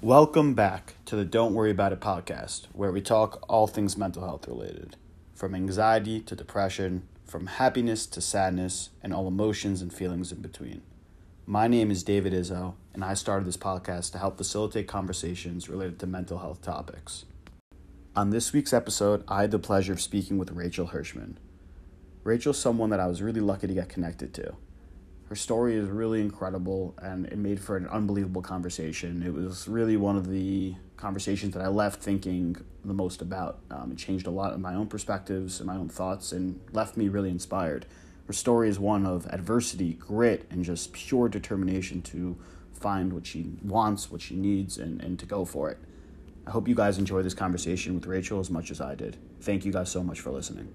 Welcome back to the Don't Worry About It podcast, where we talk all things mental health related, from anxiety to depression, from happiness to sadness, and all emotions and feelings in between. My name is David Izzo, and I started this podcast to help facilitate conversations related to mental health topics. On this week's episode, I had the pleasure of speaking with Rachel Hirschman. Rachel's someone that I was really lucky to get connected to. Her story is really incredible, and it made for an unbelievable conversation. It was really one of the conversations that I left thinking the most about. It changed a lot of my own perspectives and my own thoughts and left me really inspired. Her story is one of adversity, grit, and just pure determination to find what she wants, what she needs, and to go for it. I hope you guys enjoy this conversation with Rachel as much as I did. Thank you guys so much for listening.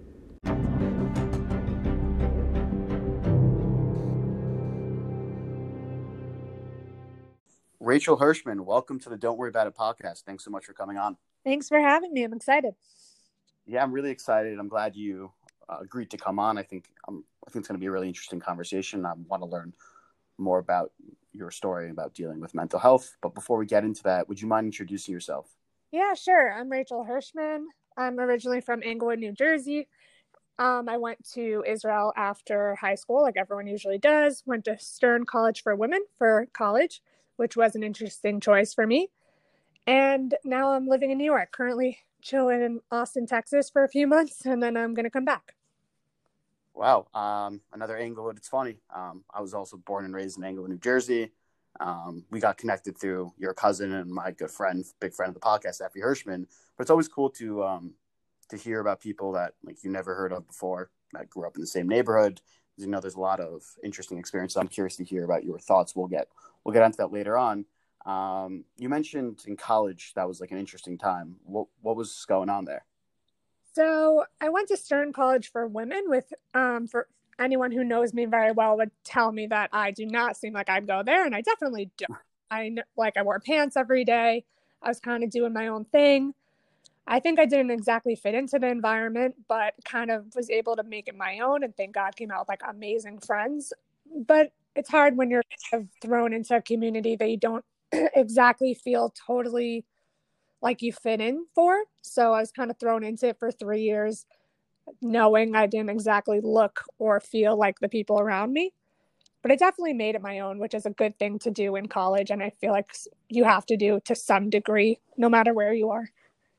Rachel Hirschman, welcome to the Don't Worry About It podcast. Thanks so much for coming on. Thanks for having me. I'm excited. Yeah, I'm really excited. I'm glad you agreed to come on. I think it's going to be a really interesting conversation. I want to learn more about your story about dealing with mental health. But before we get into that, would you mind introducing yourself? Yeah, sure. I'm Rachel Hirschman. I'm originally from Englewood, New Jersey. I went to Israel after high school, like everyone usually does. Went to Stern College for Women for college, which was an interesting choice for me. And now I'm living in New York, currently chilling in Austin, Texas for a few months, and then I'm going to come back. Wow. Another Englewood. It's funny. I was also born and raised in Englewood, New Jersey. We got connected through your cousin and my good friend, big friend of the podcast, Effie Hirschman. But it's always cool to hear about people that like you never heard of before, that grew up in the same neighborhood. You know, there's a lot of interesting experiences. I'm curious to hear about your thoughts. We'll get onto that later on. You mentioned in college that was like an interesting time. What was going on there? So I went to Stern College for Women with, for anyone who knows me very well would tell me that I do not seem like I'd go there. And I definitely don't. I wore pants every day. I was kind of doing my own thing. I think I didn't exactly fit into the environment, but kind of was able to make it my own. And thank God came out with like amazing friends. But it's hard when you're kind of thrown into a community that you don't exactly feel totally like you fit in for. So I was kind of thrown into it for 3 years, knowing I didn't exactly look or feel like the people around me. But I definitely made it my own, which is a good thing to do in college. And I feel like you have to do to some degree, no matter where you are.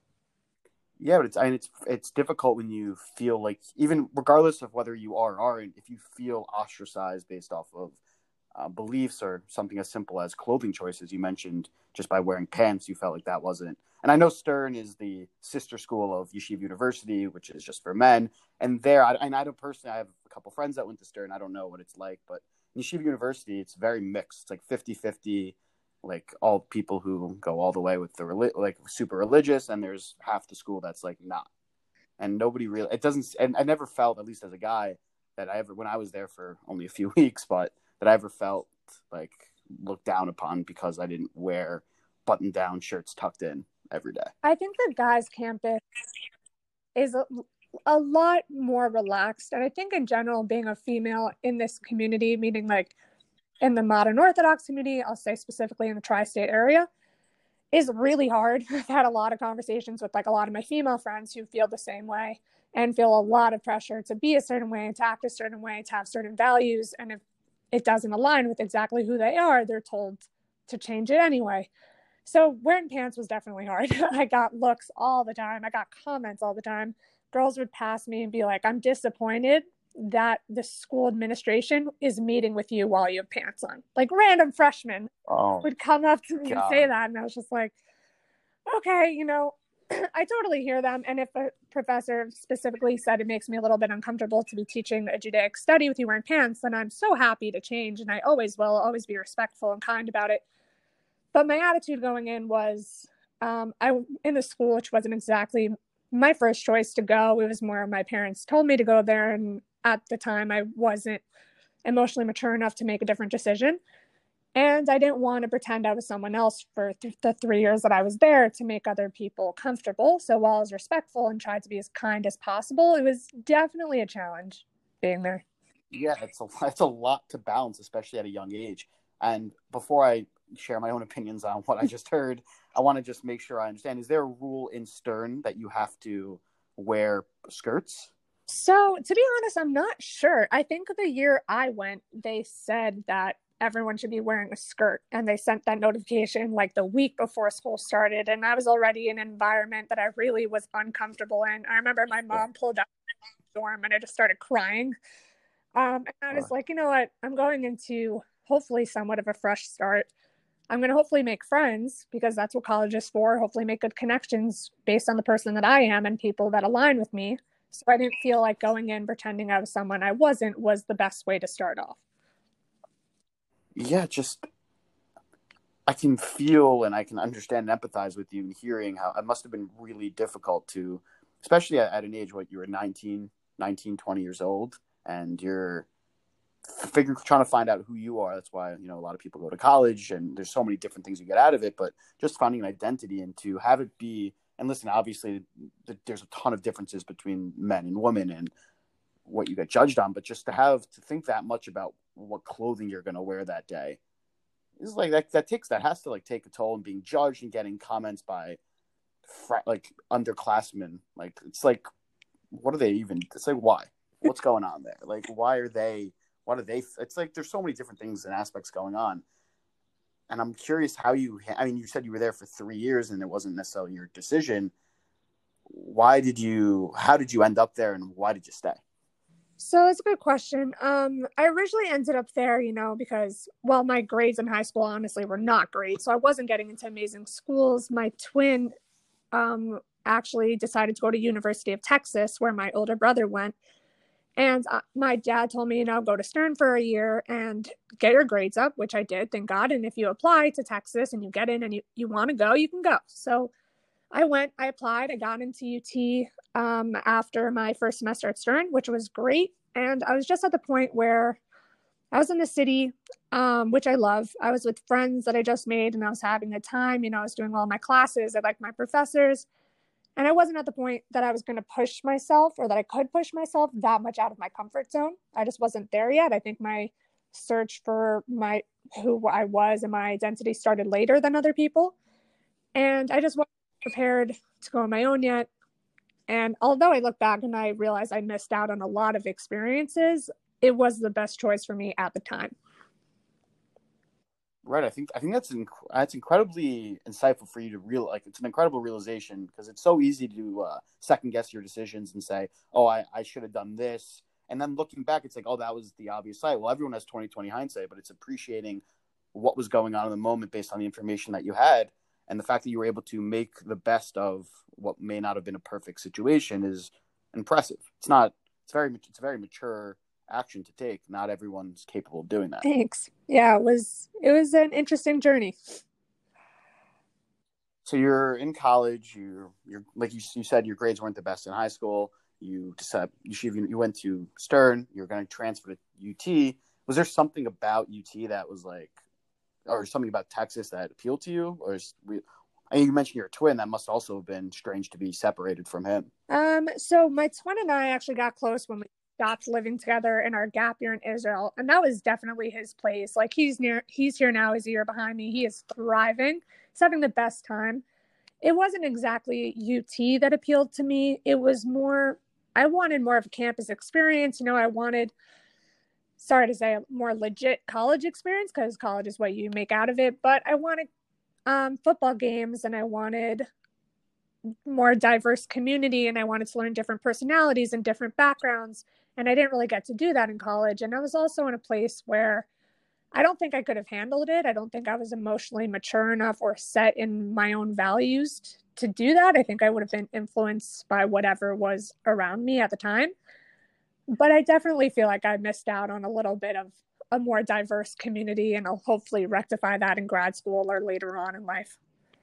Yeah, but it's difficult when you feel like, even regardless of whether you are or aren't, if you feel ostracized based off of beliefs or something as simple as clothing choices. You mentioned just by wearing pants, you felt like that wasn't. And I know Stern is the sister school of Yeshiva University, which is just for men. And I don't personally, I have a couple friends that went to Stern. I don't know what it's like, but in Yeshiva University, it's very mixed. It's like 50-50. Like all people who go all the way with the like super religious, and there's half the school that's like not. And nobody really, it doesn't, and I never felt, at least as a guy, that when I was there for only a few weeks, but that I ever felt like looked down upon because I didn't wear button down shirts tucked in every day. I think the guys' campus is a lot more relaxed. And I think in general, being a female in this community, meaning like in the modern Orthodox community, I'll say specifically in the tri-state area, is really hard. I've had a lot of conversations with like a lot of my female friends who feel the same way and feel a lot of pressure to be a certain way, to act a certain way, to have certain values. And if it doesn't align with exactly who they are, they're told to change it anyway. So wearing pants was definitely hard. I got looks all the time. I got comments all the time. Girls would pass me and be like, I'm disappointed that the school administration is meeting with you while you have pants on. Like random freshmen would come up to me and say that. And I was just like, okay, I totally hear them. And if a professor specifically said it makes me a little bit uncomfortable to be teaching a Judaic study with you wearing pants, then I'm so happy to change. And I always will, always be respectful and kind about it. But my attitude going in was, in the school, which wasn't exactly my first choice to go. It was more my parents told me to go there. And at the time, I wasn't emotionally mature enough to make a different decision. And I didn't want to pretend I was someone else for the 3 years that I was there to make other people comfortable. So while I was respectful and tried to be as kind as possible, it was definitely a challenge being there. Yeah, it's a lot to balance, especially at a young age. And before I share my own opinions on what I just heard. I want to just make sure I understand. Is there a rule in Stern that you have to wear skirts? So, to be honest, I'm not sure. I think the year I went, they said that everyone should be wearing a skirt, and they sent that notification like the week before school started. And I was already in an environment that I really was uncomfortable in. I remember my mom pulled up the dorm and I just started crying. And I was like, you know what? I'm going into hopefully somewhat of a fresh start. I'm going to hopefully make friends because that's what college is for. Hopefully, make good connections based on the person that I am and people that align with me. So I didn't feel like going in pretending I was someone I wasn't was the best way to start off. Yeah, just I can feel and I can understand and empathize with you in hearing how it must have been really difficult to, especially at an age, what, you were 19, 20 years old, and you're trying to find out who you are. That's why, a lot of people go to college and there's so many different things you get out of it, but just finding an identity and to have it be, and listen, obviously there's a ton of differences between men and women and what you get judged on, but just to think that much about what clothing you're going to wear that day is like that has to like take a toll, and being judged and getting comments by like underclassmen. Like, it's like, what are they even, it's like, what's going on there? Like, what are they, it's like, there's so many different things and aspects going on. And I'm curious how you said you were there for 3 years and it wasn't necessarily your decision. How did you end up there, and why did you stay? So it's a good question. I originally ended up there, because, well, my grades in high school honestly were not great. So I wasn't getting into amazing schools. My twin actually decided to go to University of Texas, where my older brother went. And my dad told me, go to Stern for a year and get your grades up, which I did, thank God. And if you apply to Texas and you get in and you want to go, you can go. So I went, I applied, I got into UT after my first semester at Stern, which was great. And I was just at the point where I was in the city, which I love. I was with friends that I just made and I was having a time. I was doing all my classes. I liked my professors. And I wasn't at the point that I was going to push myself or that I could push myself that much out of my comfort zone. I just wasn't there yet. I think my search for who I was and my identity started later than other people. And I just wasn't prepared to go on my own yet. And although I look back and I realize I missed out on a lot of experiences, it was the best choice for me at the time. Right. I think that's incredibly insightful for you to it's an incredible realization, because it's so easy to second guess your decisions and say, oh, I should have done this. And then looking back, it's like, oh, that was the obvious sight. Well, everyone has 20/20 hindsight, but it's appreciating what was going on in the moment based on the information that you had. And the fact that you were able to make the best of what may not have been a perfect situation is impressive. It's very mature action to take. Not everyone's capable of doing that. Thanks. Yeah, it was an interesting journey. So you're in college. You're like you said, your grades weren't the best in high school. You decided you went to Stern. You're going to transfer to UT. Was there something about UT that was like, or something about Texas that appealed to you? Or you mentioned you're a twin. That must also have been strange to be separated from him. So my twin and I actually got close when we stopped living together in our gap year in Israel. And that was definitely his place. Like, he's here now. He's a year behind me. He is thriving. He's having the best time. It wasn't exactly UT that appealed to me. It was more, I wanted more of a campus experience. I wanted, sorry to say, a more legit college experience, because college is what you make out of it. But I wanted football games, and I wanted more diverse community, and I wanted to learn different personalities and different backgrounds. And I didn't really get to do that in college. And I was also in a place where I don't think I could have handled it. I don't think I was emotionally mature enough or set in my own values to do that. I think I would have been influenced by whatever was around me at the time. But I definitely feel like I missed out on a little bit of a more diverse community, and I'll hopefully rectify that in grad school or later on in life.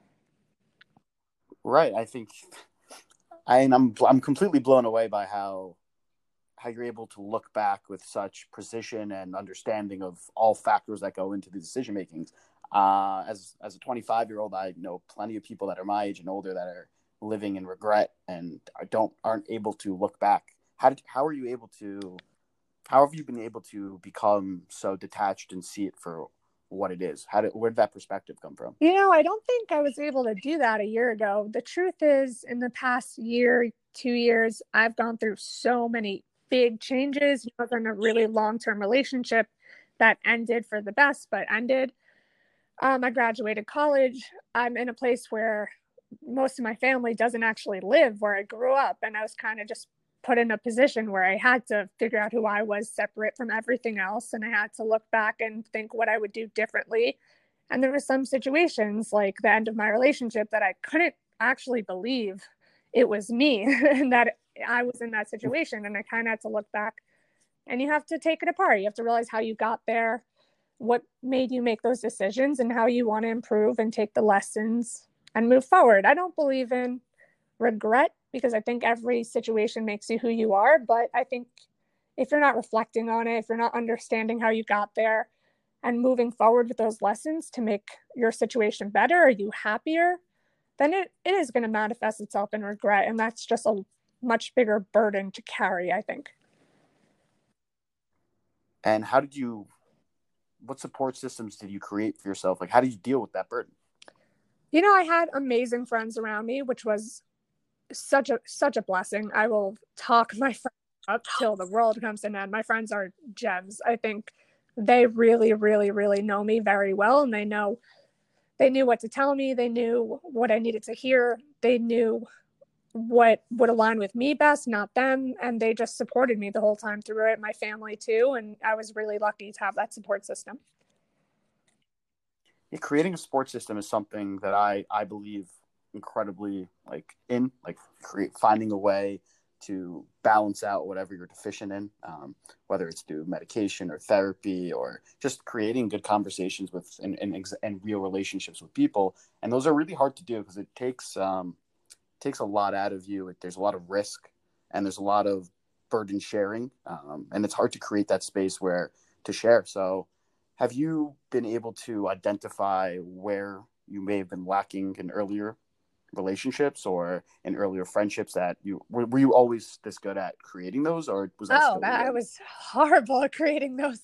Right. I think I'm completely blown away by how you're able to look back with such precision and understanding of all factors that go into the decision makings. As a 25-year-old, I know plenty of people that are my age and older that are living in regret and aren't able to look back. How have you been able to become so detached and see it for what it is? Where did that perspective come from? I don't think I was able to do that a year ago. The truth is, in the past year, 2 years, I've gone through so many big changes. I was in a really long-term relationship that ended for the best, but ended. I graduated college. I'm in a place where most of my family doesn't actually live where I grew up. And I was kind of just put in a position where I had to figure out who I was separate from everything else. And I had to look back and think what I would do differently. And there were some situations like the end of my relationship that I couldn't actually believe it was me and that I was in that situation. And I kind of had to look back, and you have to take it apart. You have to realize how you got there, what made you make those decisions, and how you want to improve and take the lessons and move forward. I don't believe in regret because I think every situation makes you who you are. But I think if you're not reflecting on it, if you're not understanding how you got there and moving forward with those lessons to make your situation better, are you happier, then it is going to manifest itself in regret. And that's just a much bigger burden to carry, I think. And what support systems did you create for yourself? Like, how did you deal with that burden? I had amazing friends around me, which was such a blessing. I will talk my friends up till the world comes to an end. My friends are gems. I think they really, really, really know me very well, and they knew what to tell me. They knew what I needed to hear. They knew what would align with me best, not them. And they just supported me the whole time through it. My family too. And I was really lucky to have that support system. Yeah, creating a support system is something that I believe incredibly finding a way to balance out whatever you're deficient in, whether it's through medication or therapy or just creating good conversations with and real relationships with people. And those are really hard to do because it takes a lot out of you. There's a lot of risk and there's a lot of burden sharing. And it's hard to create that space to share. So have you been able to identify where you may have been lacking in earlier relationships or in earlier friendships that were you always this good at creating those, or was that I was horrible at creating those.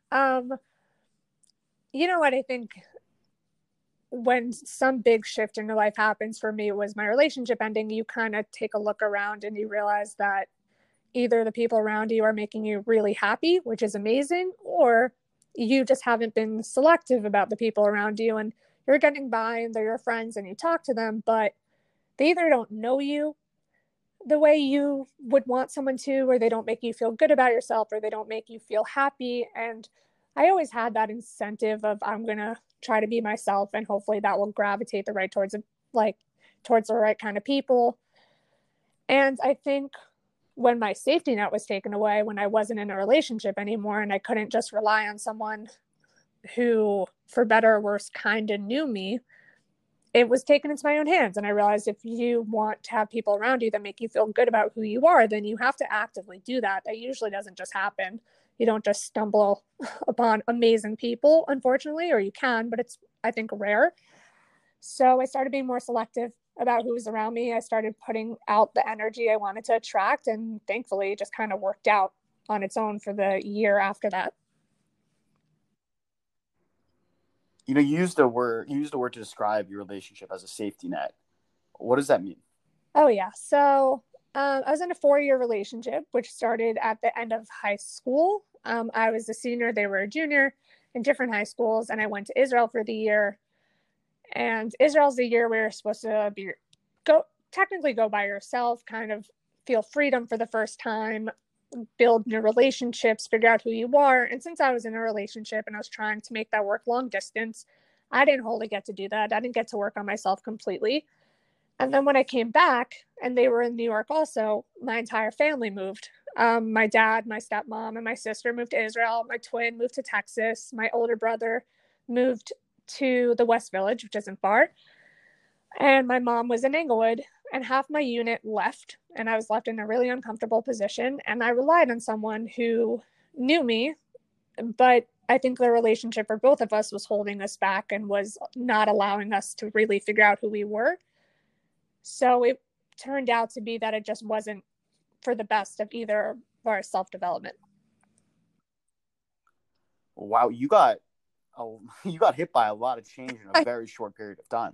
You know what? I think when some big shift in your life happens, for me, it was my relationship ending. You kind of take a look around and you realize that either the people around you are making you really happy, which is amazing, or you just haven't been selective about the people around you and you're getting by and they're your friends and you talk to them, but they either don't know you the way you would want someone to, or they don't make you feel good about yourself, or they don't make you feel happy. And I always had that incentive of I'm going to try to be myself and hopefully that will gravitate the right towards the right kind of people. And I think when my safety net was taken away, when I wasn't in a relationship anymore and I couldn't just rely on someone who, for better or worse, kind of knew me, it was taken into my own hands. And I realized if you want to have people around you that make you feel good about who you are, then you have to actively do that. That usually doesn't just happen. You don't just stumble upon amazing people, unfortunately, or you can, but it's, I think, rare. So I started being more selective about who was around me. I started putting out the energy I wanted to attract, and thankfully it just kind of worked out on its own for the year after that. You used the word to describe your relationship as a safety net. What does that mean? Oh yeah. So I was in a 4-year relationship, which started at the end of high school. I was a senior, they were a junior in different high schools, and I went to Israel for the year. And Israel's the year where you're supposed to technically go by yourself, kind of feel freedom for the first time, build new relationships, figure out who you are. And since I was in a relationship and I was trying to make that work long distance, I didn't wholly get to do that. I didn't get to work on myself completely. And then when I came back and they were in New York also, my entire family moved. My dad, my stepmom, and my sister moved to Israel. My twin moved to Texas. My older brother moved to the West Village, which isn't far. And my mom was in Englewood, and half my unit left, and I was left in a really uncomfortable position. And I relied on someone who knew me, but I think the relationship for both of us was holding us back and was not allowing us to really figure out who we were. So it turned out to be that it just wasn't for the best of either of our self-development. Wow, you got you got hit by a lot of change in a very short period of time.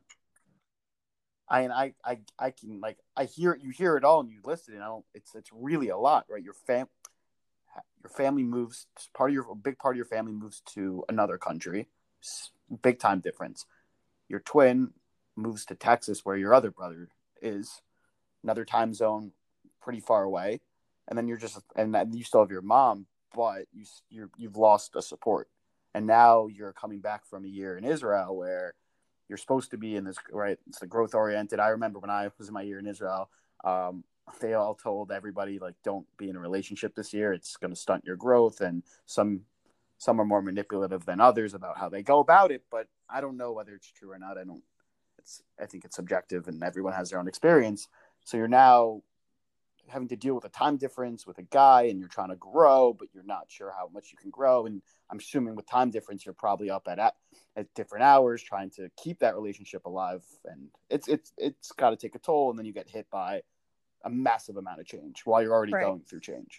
I can, like, you hear it all and you listen, and it's really a lot, right? Your family moves, a big part of your family moves to another country, big time difference. Your twin moves to Texas where your other brother is, another time zone, pretty far away. And then you still have your mom, but you've lost a support. And now you're coming back from a year in Israel where you're supposed to be in this, right? It's the growth oriented. I remember when I was in my year in Israel, they all told everybody, like, don't be in a relationship this year. It's going to stunt your growth. And some are more manipulative than others about how they go about it. But I don't know whether it's true or not. I think it's subjective, and everyone has their own experience. So you're now having to deal with a time difference with a guy, and you're trying to grow, but you're not sure how much you can grow. And I'm assuming with time difference, you're probably up at different hours trying to keep that relationship alive. And it's got to take a toll. And then you get hit by a massive amount of change while you're already going through change.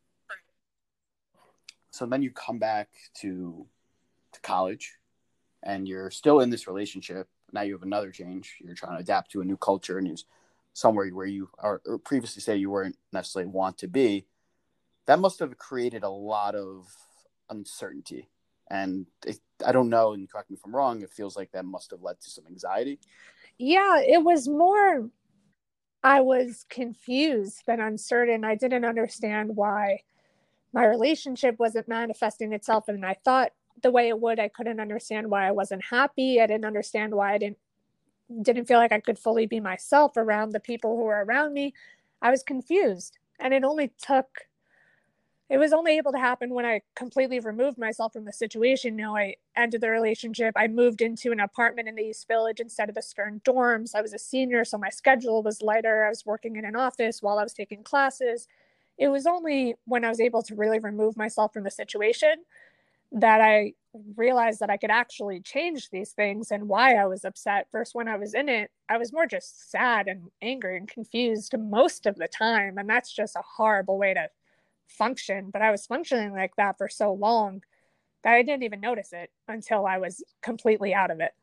So then you come back to college, and you're still in this relationship. Now you have another change. You're trying to adapt to a new culture, and you're somewhere where you are, or previously say you weren't necessarily want to be. That must have created a lot of uncertainty. And I don't know, and correct me if I'm wrong, it feels like that must have led to some anxiety. Yeah, it was more, I was confused than uncertain. I didn't understand why my relationship wasn't manifesting itself, and I thought the way it would. I couldn't understand why I wasn't happy. I didn't understand why I didn't feel like I could fully be myself around the people who were around me. I was confused, and it was only able to happen when I completely removed myself from the situation. I ended the relationship. I moved into an apartment in the East Village instead of the Stern dorms. I was a senior, so my schedule was lighter. I was working in an office while I was taking classes. It was only when I was able to really remove myself from the situation that I realized that I could actually change these things and why I was upset. Versus when I was in it, I was more just sad and angry and confused most of the time. And that's just a horrible way to function. But I was functioning like that for so long that I didn't even notice it until I was completely out of it.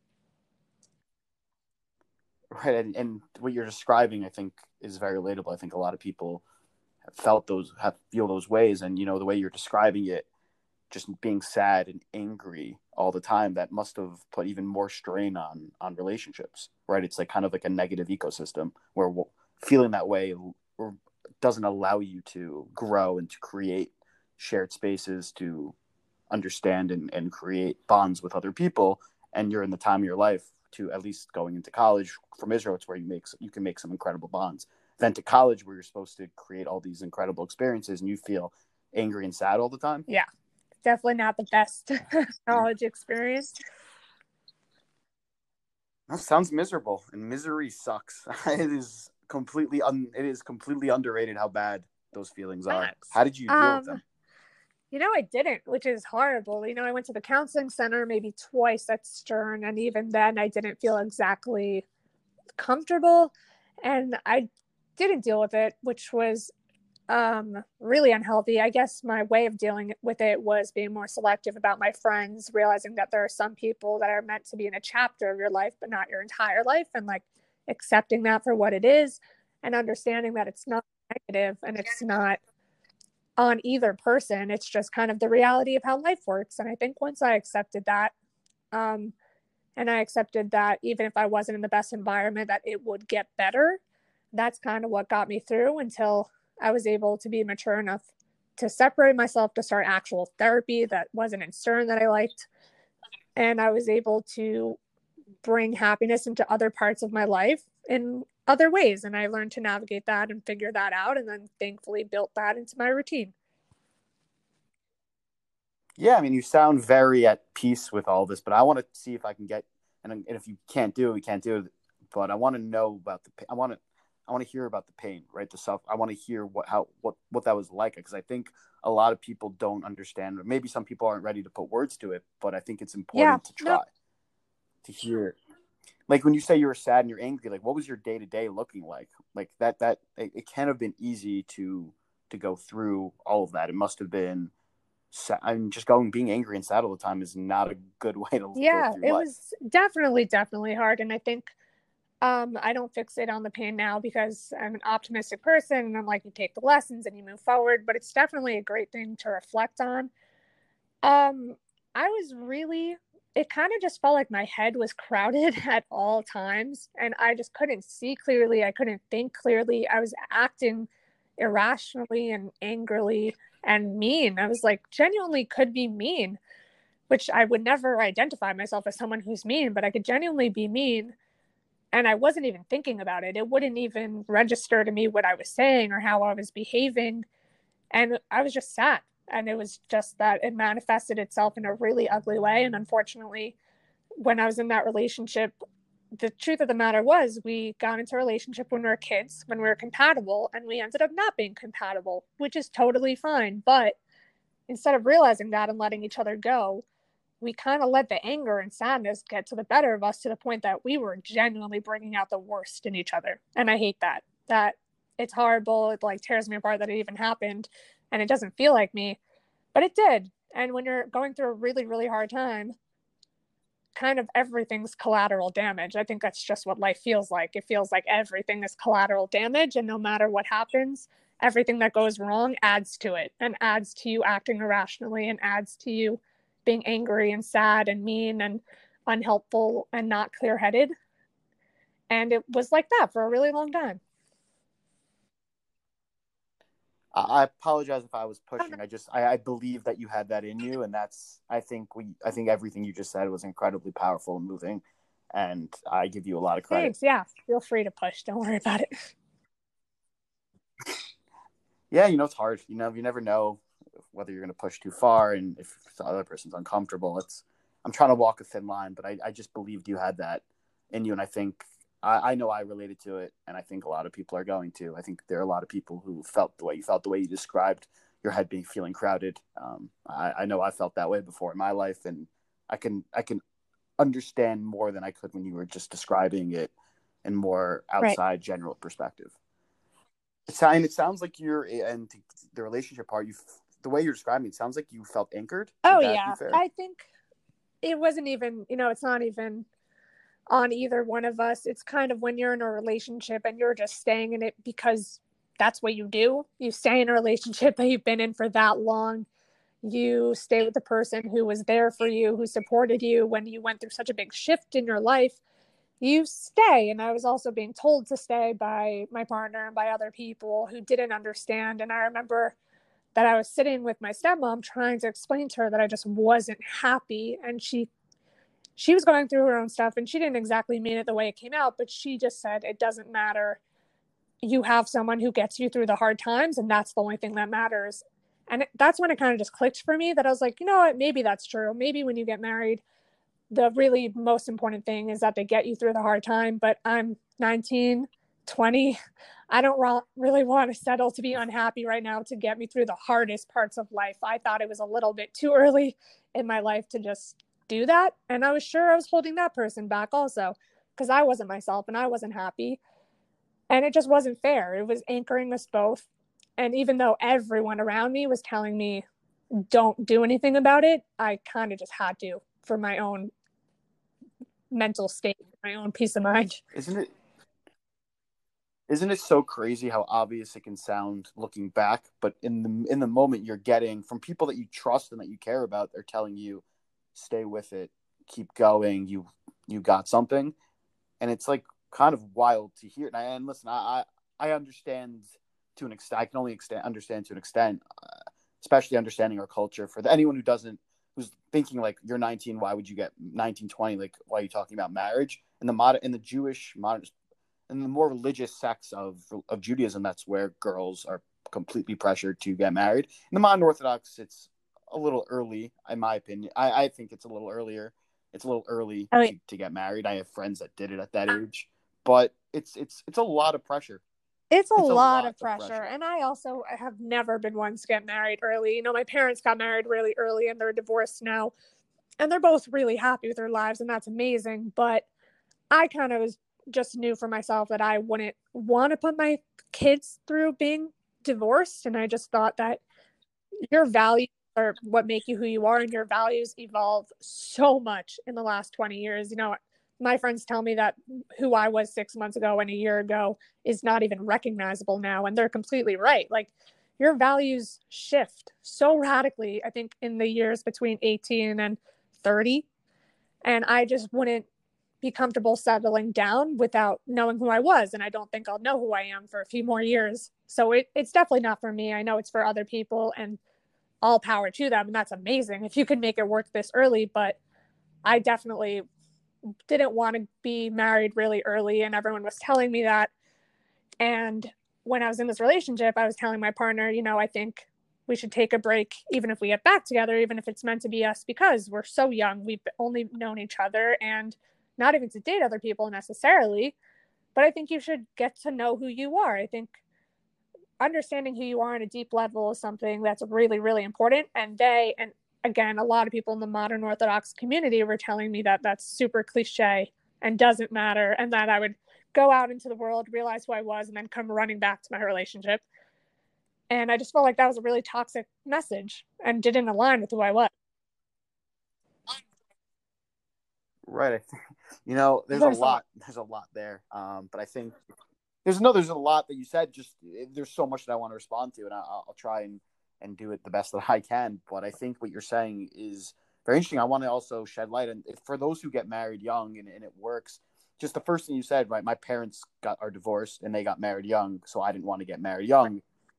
Right. And what you're describing, I think, is very relatable. I think a lot of people feel those ways. And, the way you're describing it, just being sad and angry all the time, that must have put even more strain on relationships, right? It's like kind of like a negative ecosystem where feeling that way doesn't allow you to grow and to create shared spaces, to understand and create bonds with other people. And you're in the time of your life, to at least going into college from Israel, it's where you can make some incredible bonds. Then to college, where you're supposed to create all these incredible experiences, and you feel angry and sad all the time. Yeah, definitely not the best college experience. That sounds miserable, and misery sucks. It is completely underrated how bad those feelings are. How did you deal with them? I didn't, which is horrible. I went to the counseling center maybe twice at Stern, and even then I didn't feel exactly comfortable, and I didn't deal with it, which was really unhealthy. I guess my way of dealing with it was being more selective about my friends, realizing that there are some people that are meant to be in a chapter of your life, but not your entire life, and like accepting that for what it is and understanding that it's not negative and it's not on either person. It's just kind of the reality of how life works. And I think once I accepted that, and I accepted that even if I wasn't in the best environment, that it would get better, that's kind of what got me through until I was able to be mature enough to separate myself, to start actual therapy that wasn't in Stern that I liked. And I was able to bring happiness into other parts of my life in other ways. And I learned to navigate that and figure that out. And then thankfully built that into my routine. Yeah, I mean, you sound very at peace with all this, but I want to see if I can get, and if you can't do it, we can't do it. But I want to know about I want to hear about the pain, right? The self. I want to hear what that was like, because I think a lot of people don't understand, or maybe some people aren't ready to put words to it. But I think it's important to try to hear. Like when you say you were sad and you're angry, like what was your day to day looking like? Like that it can't have been easy to go through all of that. It must have been just being angry and sad all the time is not a good way to go Yeah, through it life. was definitely hard. And I think I don't fixate on the pain now because I'm an optimistic person and I'm like, you take the lessons and you move forward, but it's definitely a great thing to reflect on. I was really, it kind of just felt like my head was crowded at all times and I just couldn't see clearly. I couldn't think clearly. I was acting irrationally and angrily and mean. I was like, genuinely could be mean, which I would never identify myself as someone who's mean, but I could genuinely be mean. And I wasn't even thinking about it. It wouldn't even register to me what I was saying or how I was behaving. And I was just sad. And it was just that it manifested itself in a really ugly way. And unfortunately, when I was in that relationship, the truth of the matter was we got into a relationship when we were kids, when we were compatible, and we ended up not being compatible, which is totally fine. But instead of realizing that and letting each other go, we kind of let the anger and sadness get to the better of us to the point that we were genuinely bringing out the worst in each other. And I hate that. That it's horrible. It like tears me apart that it even happened and it doesn't feel like me, but it did. And when you're going through a really, really hard time, kind of everything's collateral damage. I think that's just what life feels like. It feels like everything is collateral damage. And no matter what happens, everything that goes wrong adds to it and adds to you acting irrationally and adds to you being angry and sad and mean and unhelpful and not clear headed. And it was like that for a really long time. I apologize if I was pushing. I believe that you had that in you, and I think everything you just said was incredibly powerful and moving, and I give you a lot of credit. Thanks. Yeah, feel free to push. Don't worry about it. Yeah, it's hard. You never know whether you're going to push too far, and if the other person's uncomfortable. I'm trying to walk a thin line, but I just believed you had that in you, and I think I know I related to it, and I think a lot of people are going to. I think there are a lot of people who felt the way you felt, the way you described your head feeling crowded. I know I felt that way before in my life, and I can understand more than I could when you were just describing it in more outside general perspective. It sounds like and the relationship part, the way you're describing it sounds like you felt anchored. Oh, yeah. I think it wasn't even, it's not even on either one of us. It's kind of when you're in a relationship and you're just staying in it because that's what you do. You stay in a relationship that you've been in for that long. You stay with the person who was there for you, who supported you when you went through such a big shift in your life. You stay. And I was also being told to stay by my partner and by other people who didn't understand. And I remember that I was sitting with my stepmom trying to explain to her that I just wasn't happy. And she was going through her own stuff and she didn't exactly mean it the way it came out, but she just said, it doesn't matter. You have someone who gets you through the hard times, and that's the only thing that matters. And that's when it kind of just clicked for me that I was like, you know what, maybe that's true. Maybe when you get married, the really most important thing is that they get you through the hard time. But I'm 19, 20. I don't really want to settle to be unhappy right now to get me through the hardest parts of life. I thought it was a little bit too early in my life to just do that. And I was sure I was holding that person back also because I wasn't myself and I wasn't happy. And it just wasn't fair. It was anchoring us both. And even though everyone around me was telling me, don't do anything about it, I kind of just had to for my own mental state, my own peace of mind. Isn't it so crazy how obvious it can sound looking back, but in the moment you're getting from people that you trust and that you care about, they're telling you, stay with it, keep going, you got something. And it's like kind of wild to hear. And listen, I understand to an extent. I can only understand to an extent, especially understanding our culture. For anyone who's thinking like, you're 19, why would you get 19, 20? Like, why are you talking about marriage? In the Jewish modern, in the more religious sects of Judaism, that's where girls are completely pressured to get married. In the modern Orthodox, it's a little early, in my opinion. I think it's a little earlier. It's a little early to get married. I have friends that did it at that age, but it's a lot of pressure. It's a lot of pressure. And I have never been one to get married early. My parents got married really early and they're divorced now. And they're both really happy with their lives and that's amazing. But I kind of just knew for myself that I wouldn't want to put my kids through being divorced. And I just thought that your value are what make you who you are, and your values evolve so much in the last 20 years. You know, my friends tell me that who I was 6 months ago and a year ago is not even recognizable now. And they're completely right. Like, your values shift so radically, I think, in the years between 18 and 30. And I just wouldn't be comfortable settling down without knowing who I was. And I don't think I'll know who I am for a few more years. So it's definitely not for me. I know it's for other people, and all power to them. And that's amazing if you can make it work this early. But I definitely didn't want to be married really early. And everyone was telling me that. And when I was in this relationship, I was telling my partner, you know, I think we should take a break, even if we get back together, even if it's meant to be us, because we're so young. We've only known each other, and not even to date other people necessarily. But I think you should get to know who you are. I think understanding who you are on a deep level is something that's really, really important. And again, a lot of people in the modern Orthodox community were telling me that that's super cliche and doesn't matter, and that I would go out into the world, realize who I was, and then come running back to my relationship. And I just felt like that was a really toxic message and didn't align with who I was. Right. You know, there's a lot there. But I think there's a lot that you said. Just there's so much that I want to respond to, and I'll try and do it the best that I can. But I think what you're saying is very interesting. I want to also shed light on, for those who get married young and it works. Just the first thing you said, right? My parents are divorced and they got married young, so I didn't want to get married young.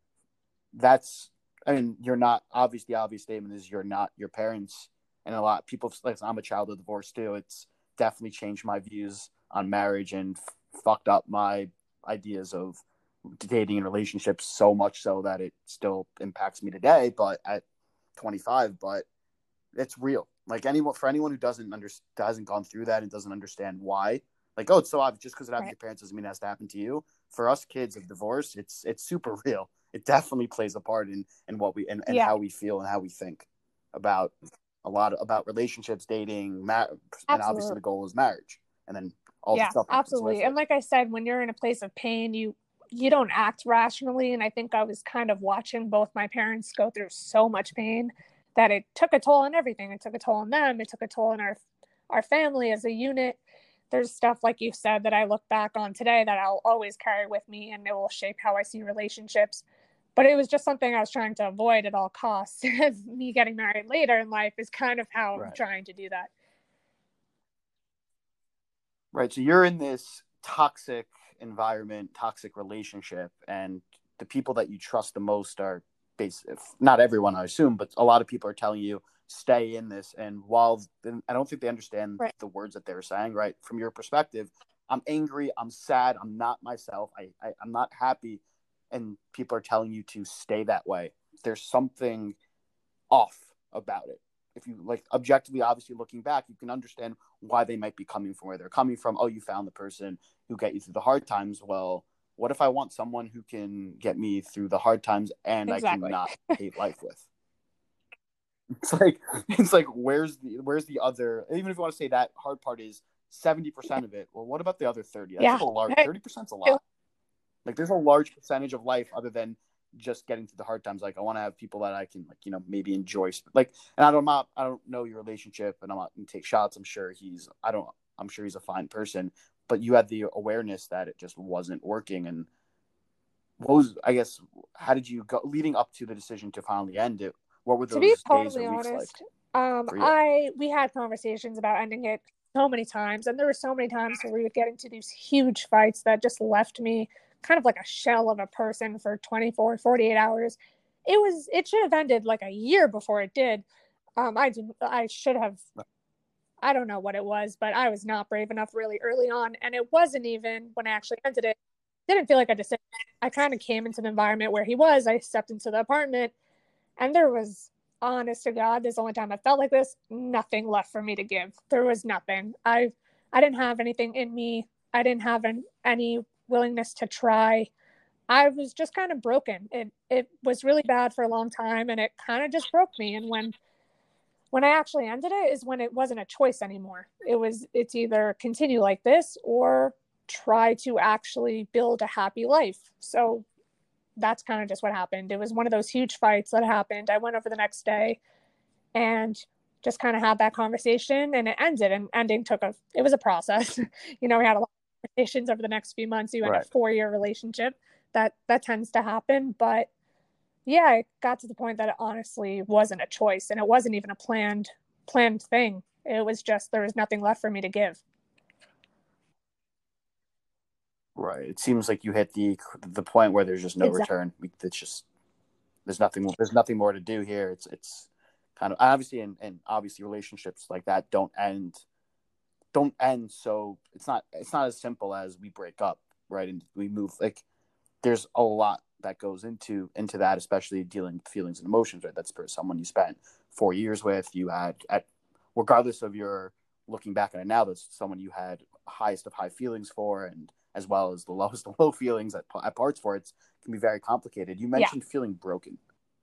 You're not, obviously, the obvious statement is you're not your parents. And a lot of people, like, I'm a child of divorce too. It's definitely changed my views on marriage and fucked up my ideas of dating and relationships, so much so that it still impacts me today, but at 25. But it's real. Like, for anyone who hasn't gone through that and doesn't understand why, like, oh, it's so obvious, just because it happened to your parents doesn't mean it has to happen to you. For us kids of divorce, it's super real. It definitely plays a part in what we and how we feel and how we think about about relationships, dating, and obviously the goal is marriage, and then all the stuff. Absolutely. And like I said, when you're in a place of pain, you don't act rationally. And I think I was kind of watching both my parents go through so much pain that it took a toll on everything. It took a toll on them. It took a toll on our family as a unit. There's stuff, like you said, that I look back on today that I'll always carry with me, and it will shape how I see relationships. But it was just something I was trying to avoid at all costs. Me getting married later in life is kind of how I'm trying to do that. Right. So you're in this toxic environment, toxic relationship, and the people that you trust the most are not everyone, I assume, but a lot of people are telling you stay in this. And while I don't think they understand the words that they're saying, right? From your perspective, I'm angry, I'm sad, I'm not myself, I'm not happy. And people are telling you to stay that way. There's something off about it. If you, like, objectively, obviously looking back, you can understand why they might be coming from where they're coming from. Oh, you found the person who get you through the hard times. Well, what if I want someone who can get me through the hard times and I cannot hate life with? It's like where's the other? Even if you want to say that hard part is 70% of it, well, what about the other 30? That's a large 30%'s a lot. Like, there's a large percentage of life other than just getting through the hard times. Like, I want to have people that I can, like, you know, maybe enjoy. Like, and I don't know your relationship, and I'm not gonna take shots. I'm sure he's a fine person, but you had the awareness that it just wasn't working. And how did you go leading up to the decision to finally end it? What were those days or weeks like? We had conversations about ending it so many times, and there were so many times where we would get into these huge fights that just left me kind of like a shell of a person for 24, 48 hours. It should have ended like a year before it did. I should have, I don't know what it was, but I was not brave enough really early on. And it wasn't even when I actually ended it, didn't feel like a decision. I kind of came into the environment where he was. I stepped into the apartment, and there was, honest to God, this is the only time I felt like this, nothing left for me to give. There was nothing. I didn't have anything in me. I didn't have any willingness to try. I was just kind of broken. It was really bad for a long time, and it kind of just broke me. And when I actually ended it is when it wasn't a choice anymore. It's either continue like this or try to actually build a happy life. So that's kind of just what happened. It was one of those huge fights that happened. I went over the next day and just kind of had that conversation, and it ended. And ending it was a process. We had a lot of conversations over the next few months. You end a 4-year relationship. That tends to happen. But yeah, it got to the point that it honestly wasn't a choice, and it wasn't even a planned thing. It was just, there was nothing left for me to give. Right. It seems like you hit the point where there's just no return. It's just, there's nothing more to do here. It's kind of, obviously, and obviously relationships like that don't end. So it's not as simple as we break up, right? And we move, like, there's a lot that goes into that, especially dealing with feelings and emotions, right? That's for someone you spent 4 years with. You had, regardless of your looking back on it now, that's someone you had highest of high feelings for, and as well as the lowest of low feelings at parts for. It can be very complicated. You mentioned feeling broken.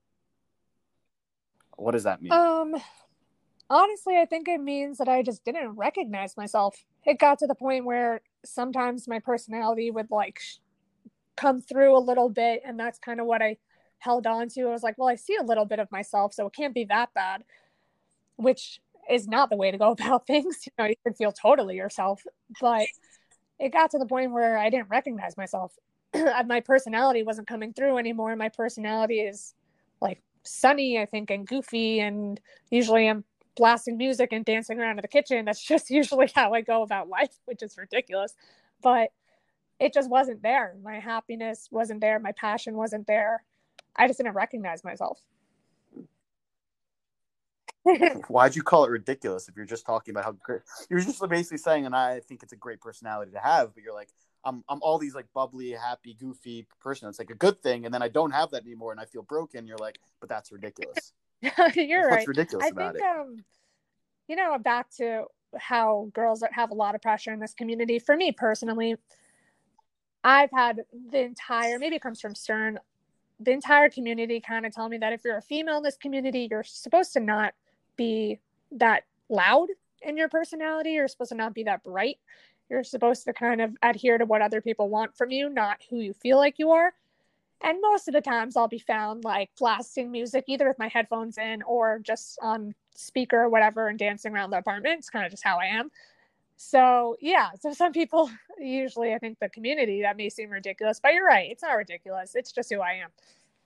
What does that mean? Honestly, I think it means that I just didn't recognize myself. It got to the point where sometimes my personality would come through a little bit, and that's kind of what I held on to. I was like, well, I see a little bit of myself, so it can't be that bad, which is not the way to go about things. You can feel totally yourself, but it got to the point where I didn't recognize myself. My personality wasn't coming through anymore. My personality is like sunny, I think, and goofy, and usually I'm blasting music and dancing around in the kitchen. That's just usually how I go about life, which is ridiculous. But it just wasn't there. My happiness wasn't there. My passion wasn't there. I just didn't recognize myself. Why'd you call it ridiculous if you're just talking about how great? You're just basically saying, and I think it's a great personality to have, but you're like, I'm all these like bubbly, happy, goofy person. It's like a good thing, and then I don't have that anymore, and I feel broken. You're like, but that's ridiculous. You're right. What's ridiculous about it? Back to how girls have a lot of pressure in this community. For me personally, I've had maybe it comes from Stern, the entire community kind of tell me that if you're a female in this community, you're supposed to not be that loud in your personality. You're supposed to not be that bright. You're supposed to kind of adhere to what other people want from you, not who you feel like you are. And most of the times I'll be found like blasting music, either with my headphones in or just on speaker or whatever, and dancing around the apartment. It's kind of just how I am. So yeah, so some people, usually I think the community, that may seem ridiculous, but you're right. It's not ridiculous. It's just who I am.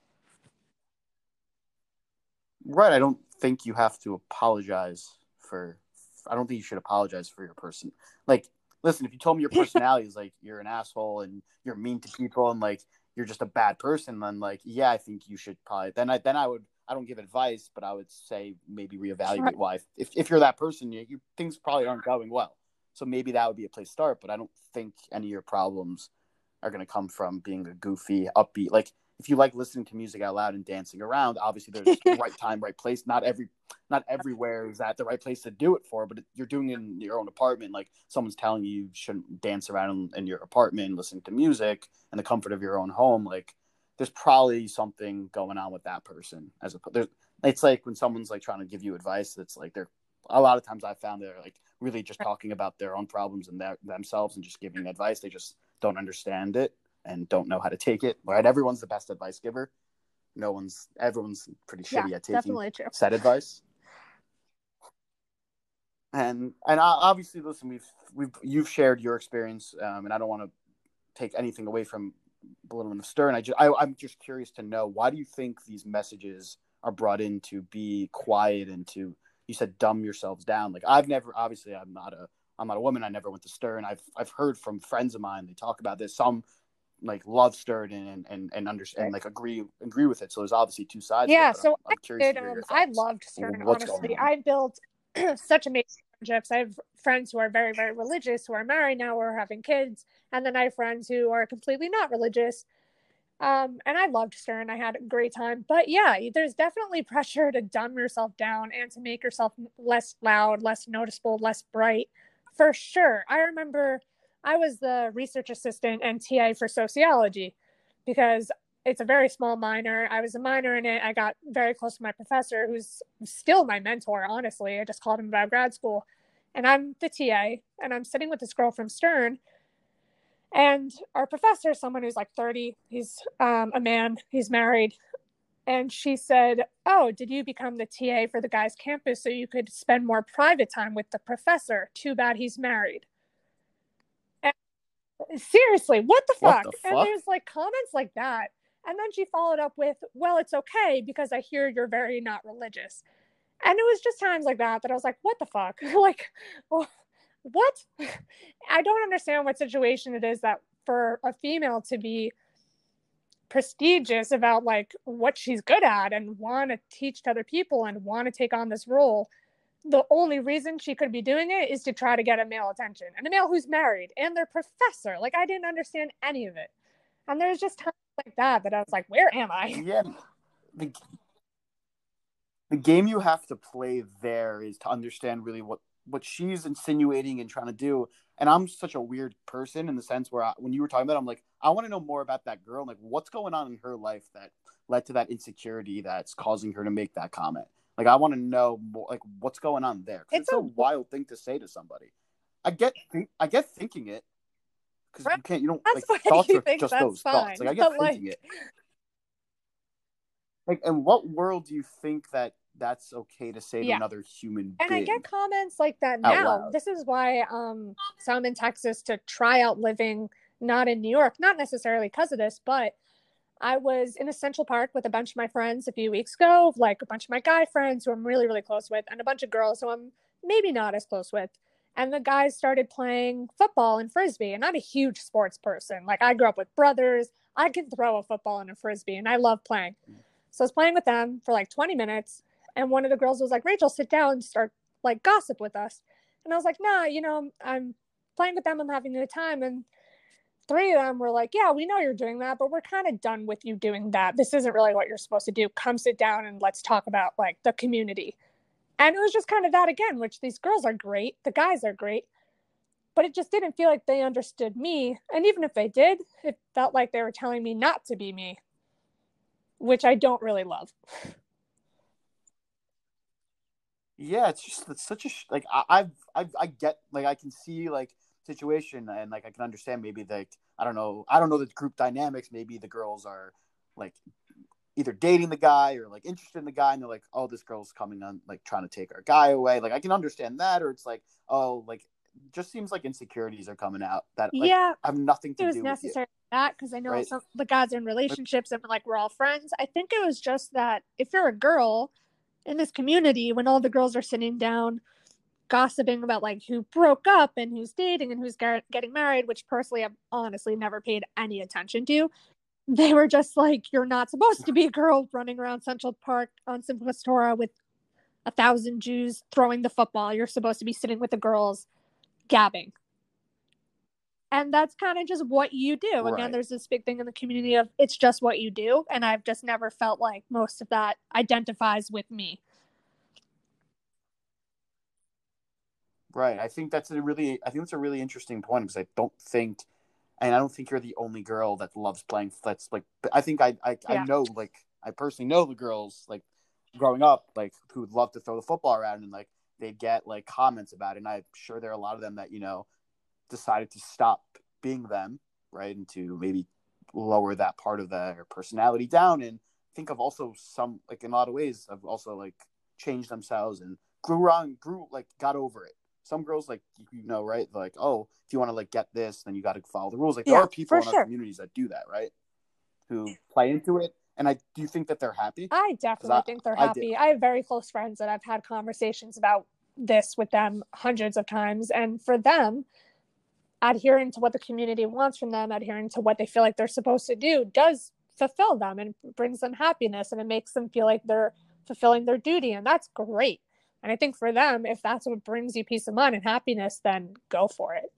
Right. I don't think you have to apologize I don't think you should apologize for your person. Like, listen, if you told me your personality is like, you're an asshole and you're mean to people and like, you're just a bad person, then like, yeah, I think you should probably, I don't give advice, but I would say maybe reevaluate why. If you're that person, things probably aren't going well. So maybe that would be a place to start, but I don't think any of your problems are going to come from being a goofy, upbeat. Like, if you like listening to music out loud and dancing around, obviously there's right time, right place. Not everywhere is that the right place to do it for, but you're doing it in your own apartment. Like, someone's telling you shouldn't dance around in your apartment, listening to music in the comfort of your own home. Like, there's probably something going on with that person. It's like when someone's like trying to give you advice, that's like, a lot of times I've found they're like really just talking about their own problems and themselves and just giving advice. They just don't understand it and don't know how to take it. Right? Everyone's the best advice giver. Everyone's pretty shitty at taking said advice. And obviously, listen, you've shared your experience, and I don't want to take anything away from belittling of Stern. I'm just curious to know, why do you think these messages are brought in to be quiet and to, you said, dumb yourselves down? Like, I'm not a woman. I never went to Stern. I've heard from friends of mine, they talk about this. Some like love Stern and understand, like agree with it. So there's obviously two sides. Yeah. Of it, so I'm curious to hear your thoughts. I loved Stern. Honestly, I built such amazing friendships. I have friends who are very, very religious, who are married now, or having kids, and then I have friends who are completely not religious. And I loved Stern. I had a great time. But yeah, there's definitely pressure to dumb yourself down and to make yourself less loud, less noticeable, less bright, for sure. I remember I was the research assistant and TA for sociology, because it's a very small minor. I was a minor in it. I got very close to my professor, who's still my mentor, honestly. I just called him about grad school. And I'm the TA, and I'm sitting with this girl from Stern. And our professor, someone who's like 30, he's a man, he's married. And she said, "Oh, did you become the TA for the guy's campus so you could spend more private time with the professor? Too bad he's married." And seriously, what the What fuck? the And fuck? there's like comments like that. And then she followed up with, "Well, it's okay because I hear you're very not religious." And it was just times like that that I was like, what the fuck? Like, what? I don't understand what situation it is that for a female to be prestigious about like what she's good at and want to teach to other people and want to take on this role. The only reason she could be doing it is to try to get a male attention, and a male who's married and their professor. Like, I didn't understand any of it. And there's just times like that I was like, where am I? Yeah, the, the game you have to play there is to understand really what she's insinuating and trying to do. And I'm such a weird person in the sense where when you were talking about it, I'm like, I want to know more about that girl. Like, what's going on in her life that led to that insecurity that's causing her to make that comment? Like, I want to know more, like, what's going on there, because It's it's a a wild thing to say to somebody. I get thinking it, because right. you don't That's like, why thoughts you are think just that's those thoughts. Like, fine. I get But thinking like, it. Like, in what world do you think that that's okay to say to yeah. another human And I being get comments like that out now. loud? This is why so I'm in Texas to try out living not in New York, not necessarily because of this, but I was in a Central Park with a bunch of my friends a few weeks ago, like a bunch of my guy friends who I'm really, really close with, and a bunch of girls who I'm maybe not as close with. And the guys started playing football and frisbee. And I'm a huge sports person. Like, I grew up with brothers. I can throw a football and a frisbee, and I love playing. So I was playing with them for like 20 minutes. And one of the girls was like, "Rachel, sit down and start like gossip with us." And I was like, "Nah, I'm playing with them. I'm having a good time." And three of them were like, "Yeah, we know you're doing that, but we're kind of done with you doing that. This isn't really what you're supposed to do. Come sit down and let's talk about like the community." And it was just kind of that again, which these girls are great, the guys are great, but it just didn't feel like they understood me. And even if they did, it felt like they were telling me not to be me, which I don't really love. Yeah, it's such a like I get, like, I can see like situation, and like I can understand maybe like I don't know the group dynamics. Maybe the girls are like either dating the guy or like interested in the guy, and they're like, oh, this girl's coming on, like, trying to take our guy away. Like, I can understand that. Or it's like, oh, like, just seems like insecurities are coming out that like Yeah, have nothing it to was do with you, necessary that because I know right? some the guys are in relationships and like we're all friends. I think it was just that if you're a girl in this community, when all the girls are sitting down gossiping about like who broke up and who's dating and who's getting married, which personally I've honestly never paid any attention to. They were just like, "You're not supposed to be a girl running around Central Park on Simchas Torah with 1,000 Jews throwing the football. You're supposed to be sitting with the girls gabbing." And that's kind of just what you do. Again, Right. there's this big thing in the community of it's just what you do. And I've just never felt like most of that identifies with me. Right. I think that's a really interesting point, because I don't think you're the only girl that loves playing. That's like, I think I Yeah. know, like, I personally know the girls, like, growing up, like, who would love to throw the football around, and like they'd get like comments about it. And I'm sure there are a lot of them that decided to stop being them, right, and to maybe lower that part of their personality down. And I think I've also, some, like, in a lot of ways, I've also like changed themselves and grew, like, got over it. Some girls, like, right, like, oh, if you want to like get this, then you got to follow the rules. Like, there Yeah, are people for in our sure. communities that do that, right, who play into it. And I do you think that they're happy? I Because definitely think they're I do. happy. I have very close friends that I've had conversations about this with them hundreds of times. And for them, adhering to what the community wants from them, adhering to what they feel like they're supposed to do, does fulfill them and brings them happiness, and it makes them feel like they're fulfilling their duty. And that's great. And I think for them, if that's what brings you peace of mind and happiness, then go for it.